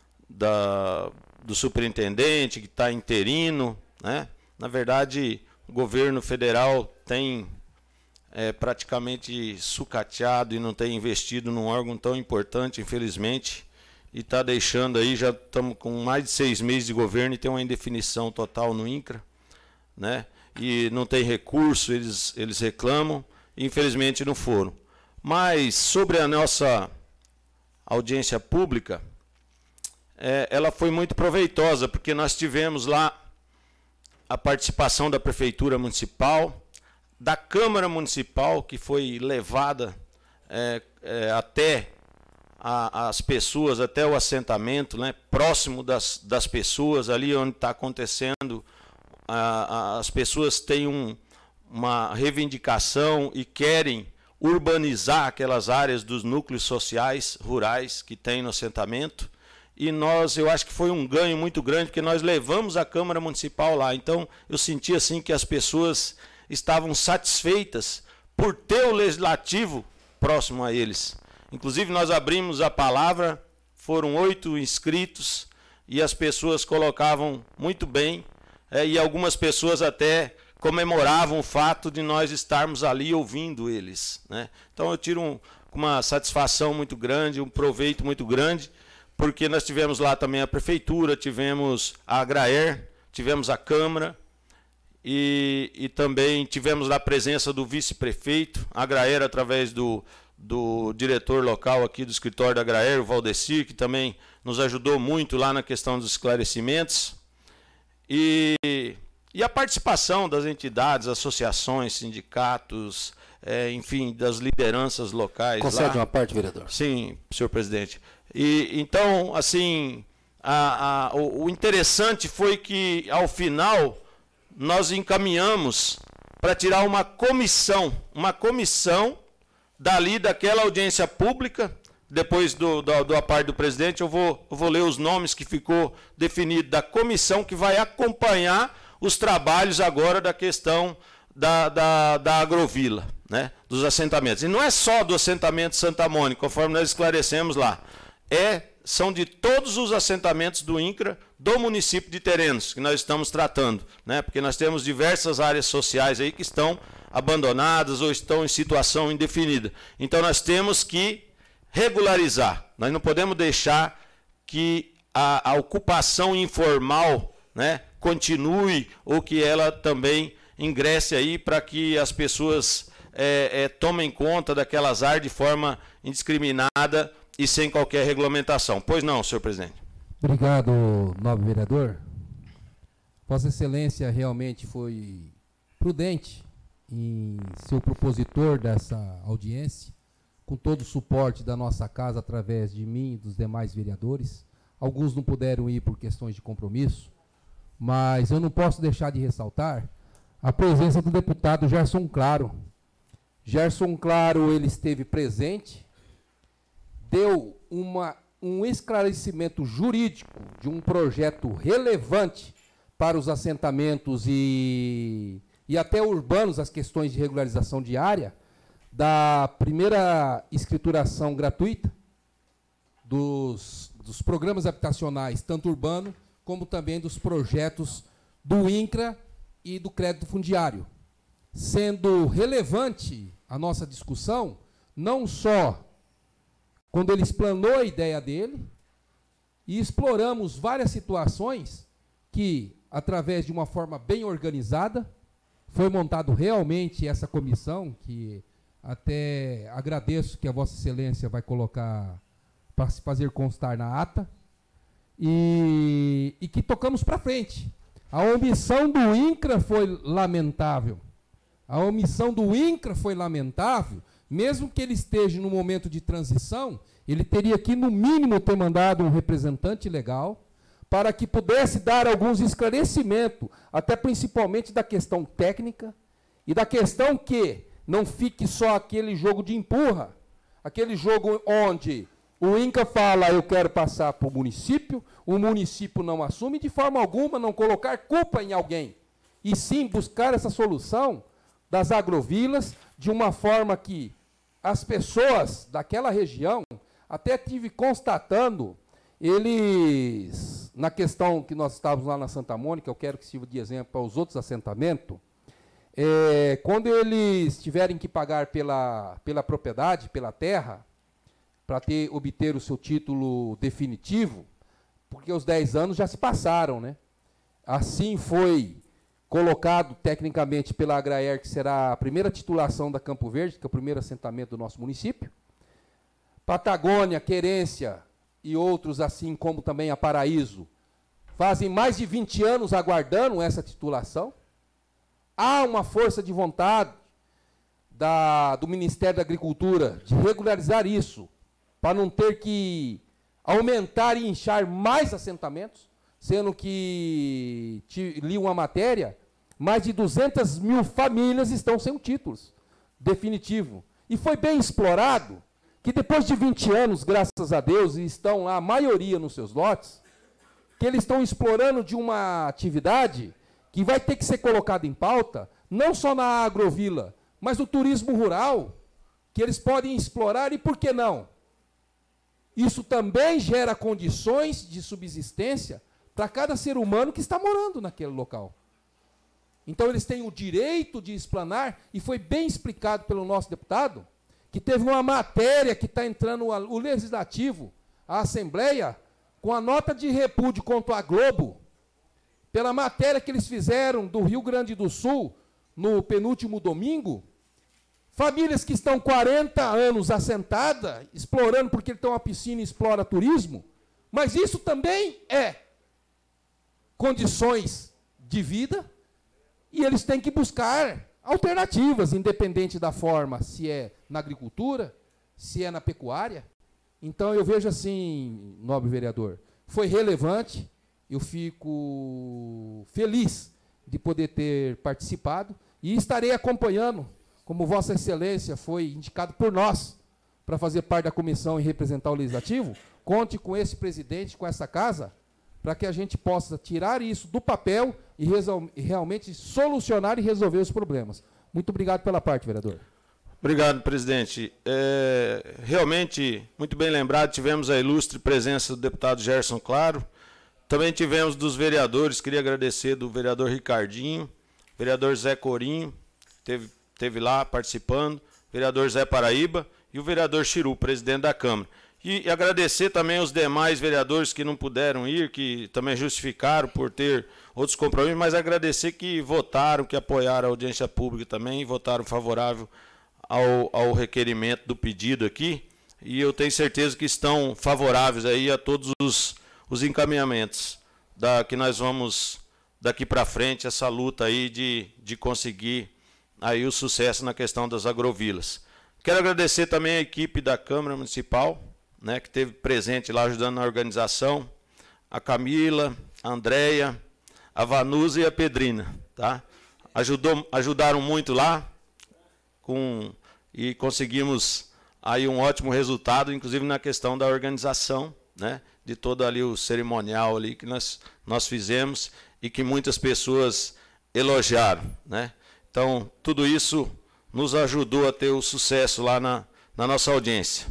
do superintendente, que está interino, né? Na verdade, o governo federal tem praticamente sucateado e não tem investido num órgão tão importante, infelizmente, e está deixando aí, já estamos com mais de 6 meses de governo e tem uma indefinição total no INCRA, né? E não tem recurso, eles reclamam, e infelizmente não foram. Mas sobre a nossa audiência pública, ela foi muito proveitosa, porque nós tivemos lá a participação da Prefeitura Municipal, da Câmara Municipal, que foi levada até as pessoas, até o assentamento, né, próximo das pessoas, ali onde está acontecendo. As pessoas têm uma reivindicação e querem urbanizar aquelas áreas dos núcleos sociais rurais que tem no assentamento. E eu acho que foi um ganho muito grande, porque nós levamos a Câmara Municipal lá. Então, eu senti assim que as pessoas estavam satisfeitas por ter o Legislativo próximo a eles. Inclusive, nós abrimos a palavra, foram 8 inscritos, e as pessoas colocavam muito bem, e algumas pessoas até comemoravam o fato de nós estarmos ali ouvindo eles, né? Então eu tiro uma satisfação muito grande, um proveito muito grande, porque nós tivemos lá também a prefeitura, tivemos a Agraer, tivemos a Câmara, e também tivemos lá a presença do vice-prefeito, a Agraer através do diretor local aqui do escritório da Agraer, o Valdecir, que também nos ajudou muito lá na questão dos esclarecimentos. E a participação das entidades, associações, sindicatos, enfim, das lideranças locais. Concede lá. uma parte, vereador? Sim, senhor presidente. E então, assim, o interessante foi que, ao final, nós encaminhamos para tirar uma comissão dali daquela audiência pública. Depois da parte do presidente, eu vou ler os nomes que ficou definido da comissão que vai acompanhar os trabalhos agora da questão da agrovila, né, dos assentamentos. E não é só do assentamento Santa Mônica, conforme nós esclarecemos lá. São de todos os assentamentos do INCRA do município de Terenos, que nós estamos tratando, né, porque nós temos diversas áreas sociais aí que estão abandonadas ou estão em situação indefinida. Então nós temos que regularizar. Nós não podemos deixar que a ocupação informal, né, continue ou que ela também ingresse aí para que as pessoas tomem conta daquelas áreas de forma indiscriminada e sem qualquer regulamentação. Pois não, senhor presidente. Obrigado, nobre vereador. Vossa Excelência realmente foi prudente em ser o propositor dessa audiência, com todo o suporte da nossa casa, através de mim e dos demais vereadores. Alguns não puderam ir por questões de compromisso, mas eu não posso deixar de ressaltar a presença do deputado Gerson Claro. Gerson Claro, ele esteve presente, deu um esclarecimento jurídico de um projeto relevante para os assentamentos e até urbanos, as questões de regularização de área, da primeira escrituração gratuita dos programas habitacionais, tanto urbano como também dos projetos do INCRA e do crédito fundiário, sendo relevante a nossa discussão, não só quando ele explanou a ideia dele, e exploramos várias situações que, através de uma forma bem organizada, foi montado realmente essa comissão, que até agradeço que a Vossa Excelência vai colocar para se fazer constar na ata, e que tocamos para frente. A omissão do INCRA foi lamentável. A omissão do INCRA foi lamentável, mesmo que ele esteja no momento de transição, ele teria que, no mínimo, ter mandado um representante legal para que pudesse dar alguns esclarecimentos, até principalmente da questão técnica e da questão que não fique só aquele jogo de empurra, aquele jogo onde o INCRA fala, eu quero passar para o município não assume de forma alguma, não colocar culpa em alguém, e sim buscar essa solução das agrovilas de uma forma que as pessoas daquela região, até tive constatando, eles, na questão que nós estávamos lá na Santa Mônica, eu quero que sirva de exemplo para os outros assentamentos, quando eles tiverem que pagar pela propriedade, pela terra, para obter o seu título definitivo, porque os 10 anos já se passaram, né? Assim foi colocado tecnicamente pela Agraer, que será a primeira titulação da Campo Verde, que é o primeiro assentamento do nosso município. Patagônia, Querência e outros, assim como também a Paraíso, fazem mais de 20 anos aguardando essa titulação. Há uma força de vontade do Ministério da Agricultura de regularizar isso, para não ter que aumentar e inchar mais assentamentos, sendo que, li uma matéria, mais de 200 mil famílias estão sem títulos definitivo. E foi bem explorado que depois de 20 anos, graças a Deus, e estão lá a maioria nos seus lotes, que eles estão explorando de uma atividade que vai ter que ser colocada em pauta, não só na agrovila, mas no turismo rural, que eles podem explorar, e por que não? Isso também gera condições de subsistência para cada ser humano que está morando naquele local. Então, eles têm o direito de explanar, e foi bem explicado pelo nosso deputado, que teve uma matéria que está entrando o Legislativo, a Assembleia, com a nota de repúdio contra a Globo, pela matéria que eles fizeram do Rio Grande do Sul, no penúltimo domingo, famílias que estão 40 anos assentadas, explorando porque tem uma piscina e explora turismo, mas isso também é condições de vida, e eles têm que buscar alternativas, independente da forma, se é na agricultura, se é na pecuária. Então, eu vejo assim, nobre vereador, foi relevante, eu fico feliz de poder ter participado e estarei acompanhando, como Vossa Excelência foi indicado por nós para fazer parte da comissão e representar o Legislativo. Conte com esse presidente, com essa casa, para que a gente possa tirar isso do papel e realmente solucionar e resolver os problemas. Muito obrigado pela parte, vereador. Obrigado, presidente. Realmente, muito bem lembrado, tivemos a ilustre presença do deputado Gerson Claro, também tivemos dos vereadores, queria agradecer do vereador Ricardinho, vereador Zé Corinho, teve lá participando, vereador Zé Paraíba e o vereador Chiru, presidente da Câmara. E agradecer também aos demais vereadores que não puderam ir, que também justificaram por ter outros compromissos, mas agradecer que votaram, que apoiaram a audiência pública também, votaram favorável ao requerimento do pedido aqui, e eu tenho certeza que estão favoráveis aí a todos os encaminhamentos que nós vamos, daqui para frente, essa luta aí de conseguir aí o sucesso na questão das agrovilas. Quero agradecer também a equipe da Câmara Municipal, né, que esteve presente lá ajudando na organização, a Camila, a Andréia, a Vanusa e a Pedrina, tá? Ajudaram muito lá e conseguimos aí um ótimo resultado, inclusive na questão da organização, né, de todo ali o cerimonial ali que nós fizemos e que muitas pessoas elogiaram, né? Então, tudo isso nos ajudou a ter o sucesso lá na nossa audiência.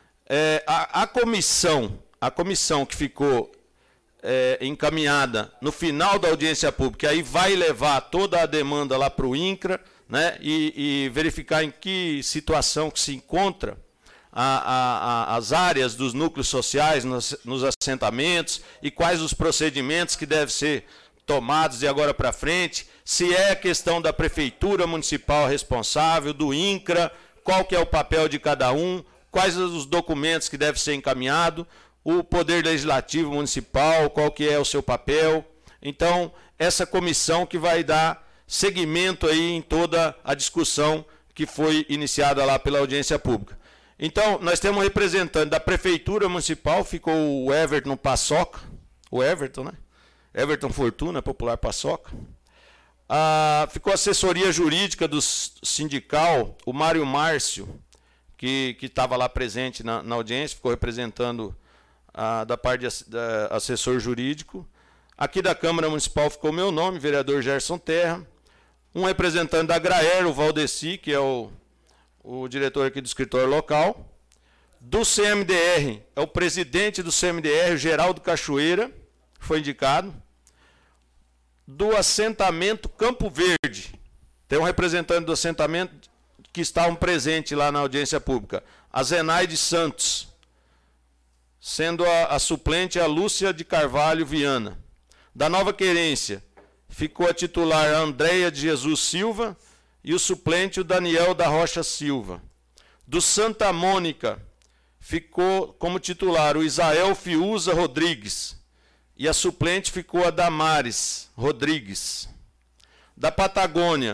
A comissão que ficou encaminhada no final da audiência pública, aí vai levar toda a demanda lá para o INCRA, né, e verificar em que situação que se encontra as áreas dos núcleos sociais nos assentamentos e quais os procedimentos que devem ser tomados de agora para frente, se é a questão da prefeitura municipal responsável, do INCRA, qual que é o papel de cada um, quais os documentos que devem ser encaminhados, o Poder Legislativo Municipal, qual que é o seu papel. Então, essa comissão que vai dar seguimento aí em toda a discussão que foi iniciada lá pela audiência pública. Então, nós temos um representante da Prefeitura Municipal, ficou o Everton Paçoca, o Everton, né? Everton Fortuna, popular Paçoca. Ficou a assessoria jurídica do sindical, o Mário Márcio, que estava lá presente na audiência, ficou representando da parte da assessor jurídico. Aqui da Câmara Municipal ficou o meu nome, vereador Gerson Terra. Um representante da Graer, o Valdeci, que é o diretor aqui do escritório local. Do CMDR, é o presidente do CMDR, o Geraldo Cachoeira, foi indicado. Do assentamento Campo Verde, tem um representante do assentamento que estavam presentes lá na audiência pública, a Zenaide Santos, sendo a suplente a Lúcia de Carvalho Viana. Da Nova Querência, ficou a titular a Andréia de Jesus Silva e o suplente o Daniel da Rocha Silva. Do Santa Mônica, ficou como titular o Isael Fiuza Rodrigues e a suplente ficou a Damares Rodrigues. Da Patagônia,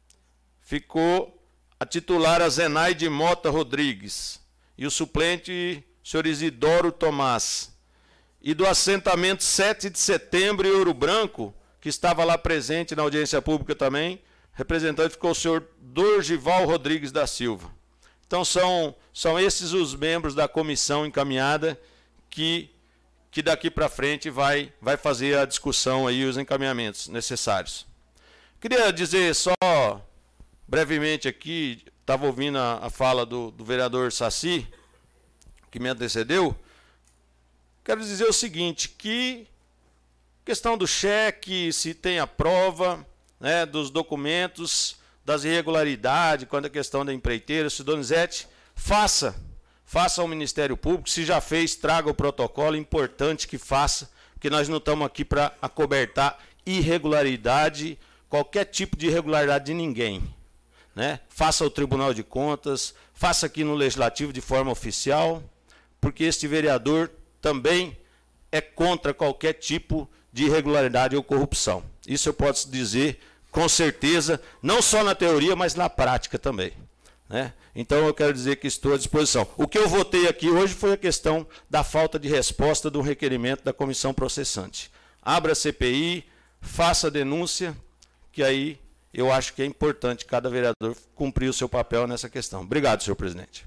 ficou a titular a Zenaide Mota Rodrigues e o suplente o senhor Isidoro Tomás. E do assentamento 7 de setembro em Ouro Branco, que estava lá presente na audiência pública também, representante ficou o senhor Dorgival Rodrigues da Silva. Então são esses os membros da comissão encaminhada que daqui para frente vai fazer a discussão aí, os encaminhamentos necessários. Queria dizer só brevemente aqui, estava ouvindo a fala do vereador Saci, que me antecedeu. Quero dizer o seguinte, que questão do cheque, se tem a prova, né, dos documentos, das irregularidades, quando a questão da empreiteira, se Donizete, faça ao Ministério Público, se já fez, traga o protocolo, importante que faça, porque nós não estamos aqui para acobertar irregularidade, qualquer tipo de irregularidade de ninguém. Né? Faça ao Tribunal de Contas, faça aqui no Legislativo de forma oficial, porque este vereador também é contra qualquer tipo de irregularidade ou corrupção. Isso eu posso dizer com certeza, não só na teoria, mas na prática também. Né? Então eu quero dizer que estou à disposição. O que eu votei aqui hoje foi a questão da falta de resposta do requerimento da comissão processante. Abra a CPI, faça a denúncia, que aí eu acho que é importante cada vereador cumprir o seu papel nessa questão. Obrigado, senhor presidente.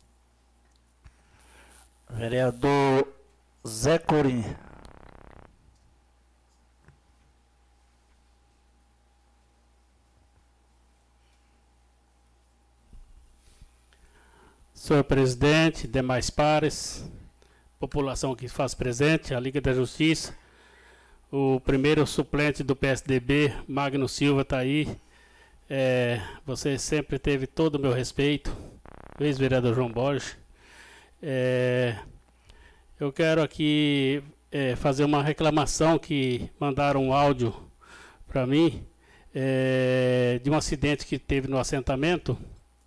Vereador Zé Corim. Senhor presidente, demais pares, população que faz presente, a Liga da Justiça, o primeiro suplente do PSDB, Magno Silva, está aí. Você sempre teve todo o meu respeito, o ex-vereador João Borges. Eu quero aqui fazer uma reclamação que mandaram um áudio para mim de um acidente que teve no assentamento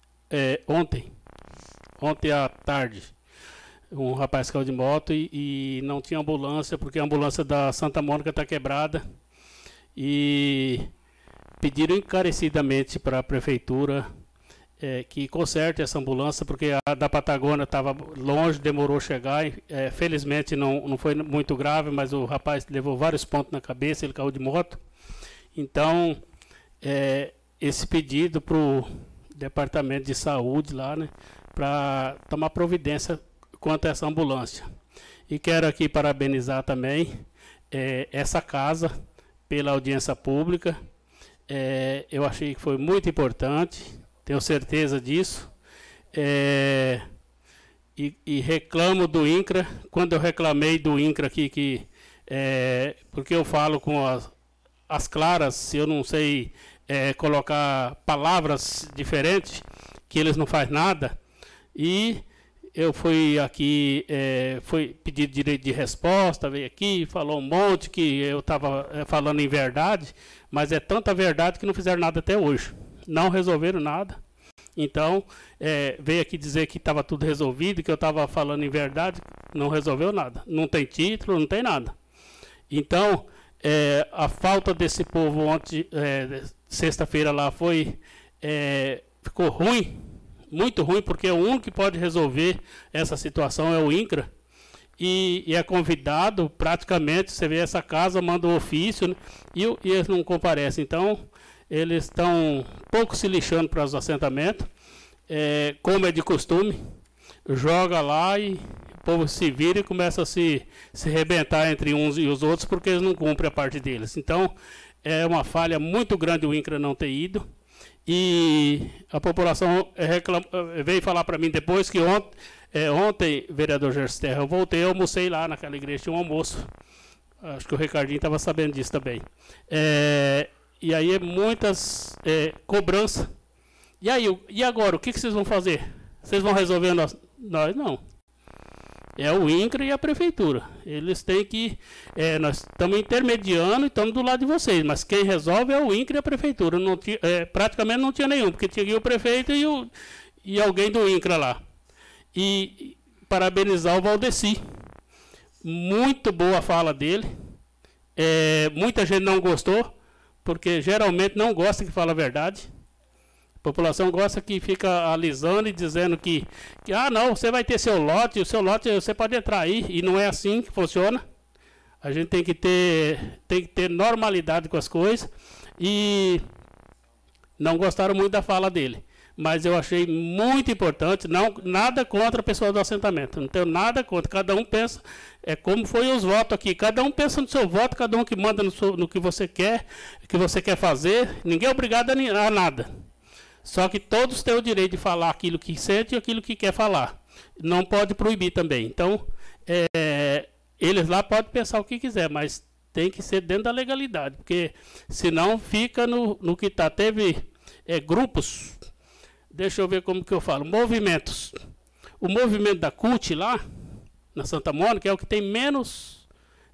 ontem à tarde. Um rapaz caiu de moto e não tinha ambulância, porque a ambulância da Santa Mônica está quebrada. E pediram encarecidamente para a prefeitura que conserte essa ambulância, porque a da Patagônia estava longe, demorou a chegar. Felizmente não foi muito grave, mas o rapaz levou vários pontos na cabeça, ele caiu de moto. Então, esse pedido para o Departamento de Saúde lá, né, para tomar providência quanto a essa ambulância. E quero aqui parabenizar também essa casa pela audiência pública. Eu achei que foi muito importante, tenho certeza disso. E reclamo do INCRA. Quando eu reclamei do INCRA aqui, porque eu falo com as claras, se eu não sei colocar palavras diferentes, que eles não fazem nada. E eu fui aqui, foi pedir direito de resposta, veio aqui, falou um monte que eu estava falando em verdade, mas é tanta verdade que não fizeram nada até hoje. Não resolveram nada. Então, veio aqui dizer que estava tudo resolvido, que eu estava falando em verdade, não resolveu nada. Não tem título, não tem nada. Então, a falta desse povo ontem, sexta-feira lá, ficou ruim. Muito ruim, porque o único que pode resolver essa situação é o INCRA. E é convidado, praticamente, você vê essa casa, manda o ofício, né, e eles não comparecem. Então, eles estão pouco se lixando para os assentamentos, como é de costume, joga lá e o povo se vira e começa a se rebentar entre uns e os outros, porque eles não cumprem a parte deles. Então, é uma falha muito grande o INCRA não ter ido. E a população veio falar para mim depois que ontem, vereador Gersterra, eu voltei, eu almocei lá naquela igreja, tinha um almoço. Acho que o Ricardinho estava sabendo disso também. E aí muitas cobranças. E agora, o que vocês vão fazer? Vocês vão resolver nós? Nós não. É o INCRA e a prefeitura. Eles têm que... nós estamos intermediando e estamos do lado de vocês, mas quem resolve é o INCRA e a prefeitura. Não tinha, praticamente não tinha nenhum, porque tinha o prefeito e alguém do INCRA lá. E parabenizar o Valdeci. Muito boa a fala dele. Muita gente não gostou, porque geralmente não gosta que fala a verdade. A população gosta que fica alisando e dizendo que não, você vai ter seu lote, o seu lote você pode entrar aí, e não é assim que funciona. A gente tem que ter normalidade com as coisas, e não gostaram muito da fala dele. Mas eu achei muito importante, nada contra a pessoa do assentamento, não tenho nada contra, cada um pensa, como foi os votos aqui, cada um pensa no seu voto, cada um que manda no que você quer fazer, ninguém é obrigado a nada. Só que todos têm o direito de falar aquilo que sente e aquilo que quer falar. Não pode proibir também. Então, eles lá podem pensar o que quiser, mas tem que ser dentro da legalidade, porque senão fica no que está. Teve grupos, deixa eu ver como que eu falo, movimentos. O movimento da CUT lá, na Santa Mônica, é o que tem menos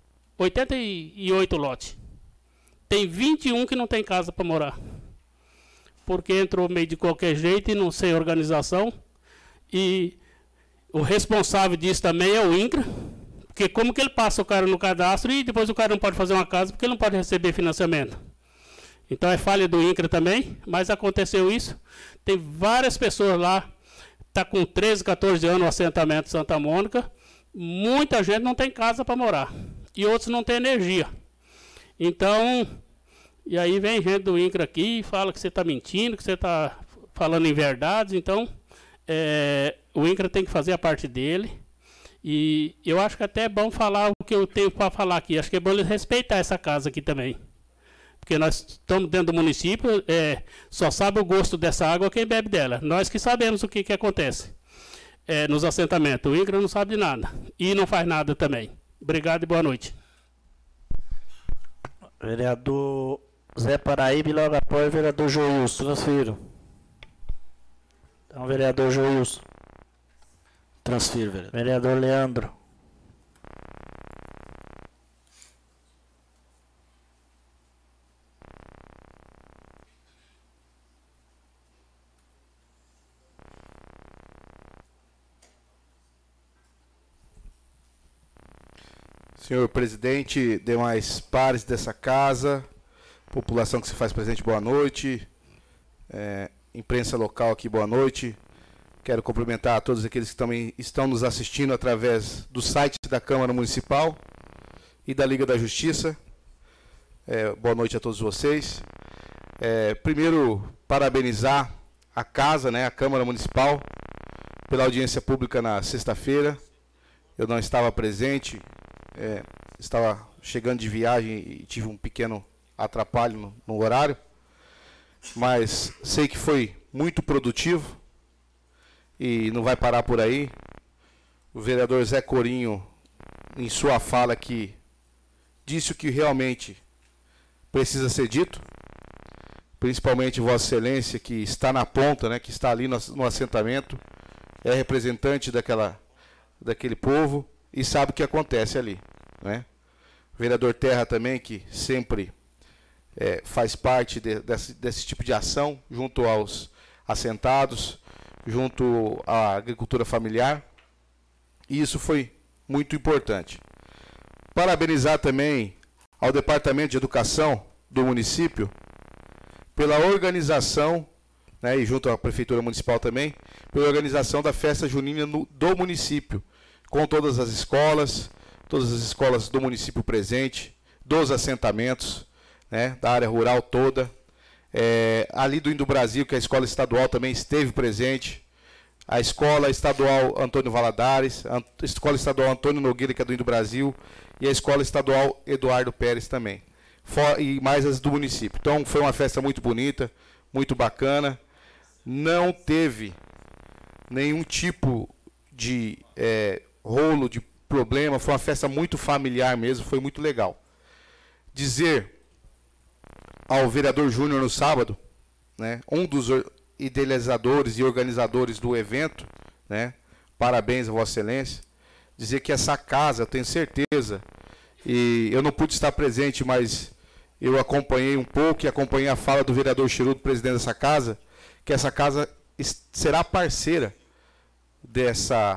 88 lotes. Tem 21 que não tem casa para morar. Porque entrou meio de qualquer jeito e não sem organização. E o responsável disso também é o INCRA. Porque como que ele passa o cara no cadastro e depois o cara não pode fazer uma casa porque ele não pode receber financiamento. Então é falha do INCRA também, mas aconteceu isso. Tem várias pessoas lá, está com 13, 14 anos no assentamento Santa Mônica. Muita gente não tem casa para morar. E outros não têm energia. Então, e aí vem gente do INCRA aqui e fala que você está mentindo, que você está falando em verdades. Então, o INCRA tem que fazer a parte dele. E eu acho que até é bom falar o que eu tenho para falar aqui. Acho que é bom eles respeitar essa casa aqui também. Porque nós estamos dentro do município, só sabe o gosto dessa água quem bebe dela. Nós que sabemos o que acontece nos assentamentos. O INCRA não sabe de nada. E não faz nada também. Obrigado e boa noite. Vereador Zé Paraíba e logo após o vereador Joilson. Transfiro. Então, vereador Joilson. Transfiro, vereador. Vereador Leandro. Senhor presidente, demais pares dessa casa, população que se faz presente, boa noite. Imprensa local aqui, boa noite. Quero cumprimentar a todos aqueles que também estão nos assistindo através do site da Câmara Municipal e da Liga da Justiça. Boa noite a todos vocês. Primeiro, parabenizar a casa, a Câmara Municipal, pela audiência pública na sexta-feira. Eu não estava presente, estava chegando de viagem e tive um pequeno atrapalho no horário, mas sei que foi muito produtivo. E não vai parar por aí. O vereador Zé Corinho, em sua fala aqui, disse o que realmente precisa ser dito. Principalmente Vossa Excelência, que está na ponta, que está ali no assentamento, é representante daquele povo e sabe o que acontece ali. O vereador Terra também, que sempre faz parte desse tipo de ação, junto aos assentados, junto à agricultura familiar, e isso foi muito importante. Parabenizar também ao Departamento de Educação do município pela organização, e junto à Prefeitura Municipal também, pela organização da festa junina do município, com todas as escolas do município presente, dos assentamentos, da área rural toda. Ali do Indo Brasil, que a escola estadual também esteve presente, a escola estadual Antônio Valadares, a escola estadual Antônio Nogueira, que é do Indo Brasil, e a escola estadual Eduardo Pérez também, e mais as do município. Então foi uma festa muito bonita, muito bacana, não teve nenhum tipo de rolo, de problema, foi uma festa muito familiar mesmo, foi muito legal. Dizer ao vereador Júnior no sábado, um dos idealizadores e organizadores do evento, parabéns a Vossa Excelência, dizer que essa casa, eu tenho certeza, e eu não pude estar presente, mas eu acompanhei um pouco e acompanhei a fala do vereador Chirudo, presidente dessa casa, que essa casa será parceira dessa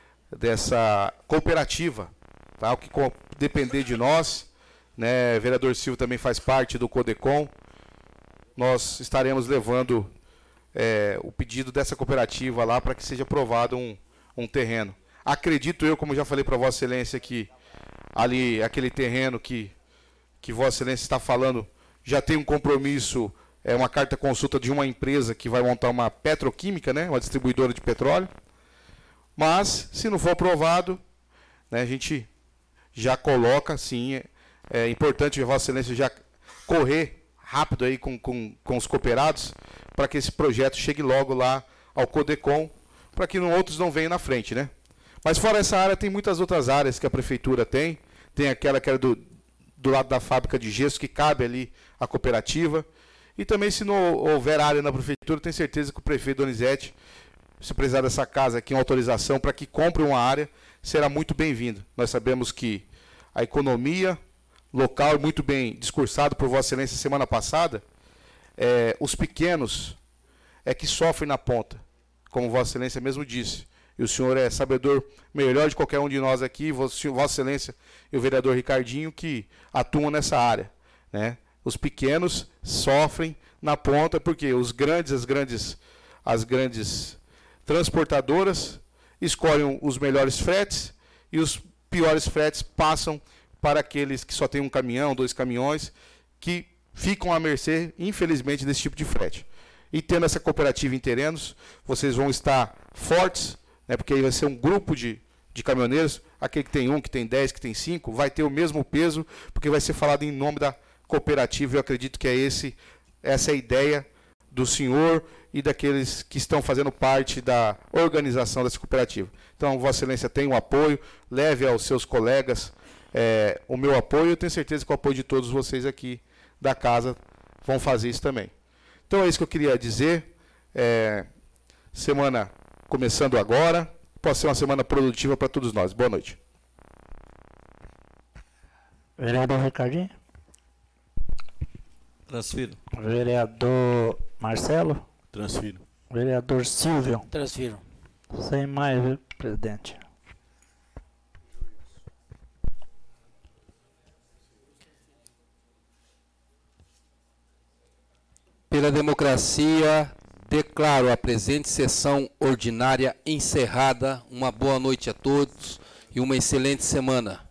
cooperativa, o que depender de nós, vereador Silvio também faz parte do CODECOM, nós estaremos levando o pedido dessa cooperativa lá para que seja aprovado um terreno. Acredito eu, como já falei para Vossa Excelência, que ali, aquele terreno que Vossa Excelência está falando, já tem um compromisso, uma carta consulta de uma empresa que vai montar uma petroquímica, uma distribuidora de petróleo. Mas, se não for aprovado, a gente já coloca, sim, é importante a Vossa Excelência já correr rápido aí com os cooperados, para que esse projeto chegue logo lá ao CODECOM, para que outros não venham na frente, Mas fora essa área, tem muitas outras áreas que a prefeitura tem aquela que era do do lado da fábrica de gesso, que cabe ali a cooperativa. E também, se não houver área na prefeitura, tenho certeza que o prefeito Donizete, se precisar dessa casa aqui, uma autorização para que compre uma área, será muito bem-vindo. Nós sabemos que a economia local, muito bem discursado por Vossa Excelência semana passada, os pequenos é que sofrem na ponta, como Vossa Excelência mesmo disse. E o senhor é sabedor melhor de qualquer um de nós aqui, Vossa Excelência e o vereador Ricardinho, que atuam nessa área, né? Os pequenos sofrem na ponta porque as grandes transportadoras escolhem os melhores fretes e os piores fretes passam para aqueles que só têm um caminhão, 2 caminhões, que ficam à mercê, infelizmente, desse tipo de frete. E tendo essa cooperativa em terrenos, vocês vão estar fortes, né, porque aí vai ser um grupo de caminhoneiros, aquele que tem 1, que tem 10, que tem 5, vai ter o mesmo peso, porque vai ser falado em nome da cooperativa. Eu acredito que essa é a ideia do senhor e daqueles que estão fazendo parte da organização dessa cooperativa. Então, Vossa Excelência tem um apoio, leve aos seus colegas o meu apoio, eu tenho certeza que o apoio de todos vocês aqui da casa vão fazer isso também. Então, é isso que eu queria dizer. Semana começando agora, pode ser uma semana produtiva para todos nós. Boa noite. Vereador Ricardinho. Transfiro. Vereador Marcelo. Transfiro. Vereador Silvio. Transfiro. Sem mais, presidente. Pela democracia, declaro a presente sessão ordinária encerrada. Uma boa noite a todos e uma excelente semana.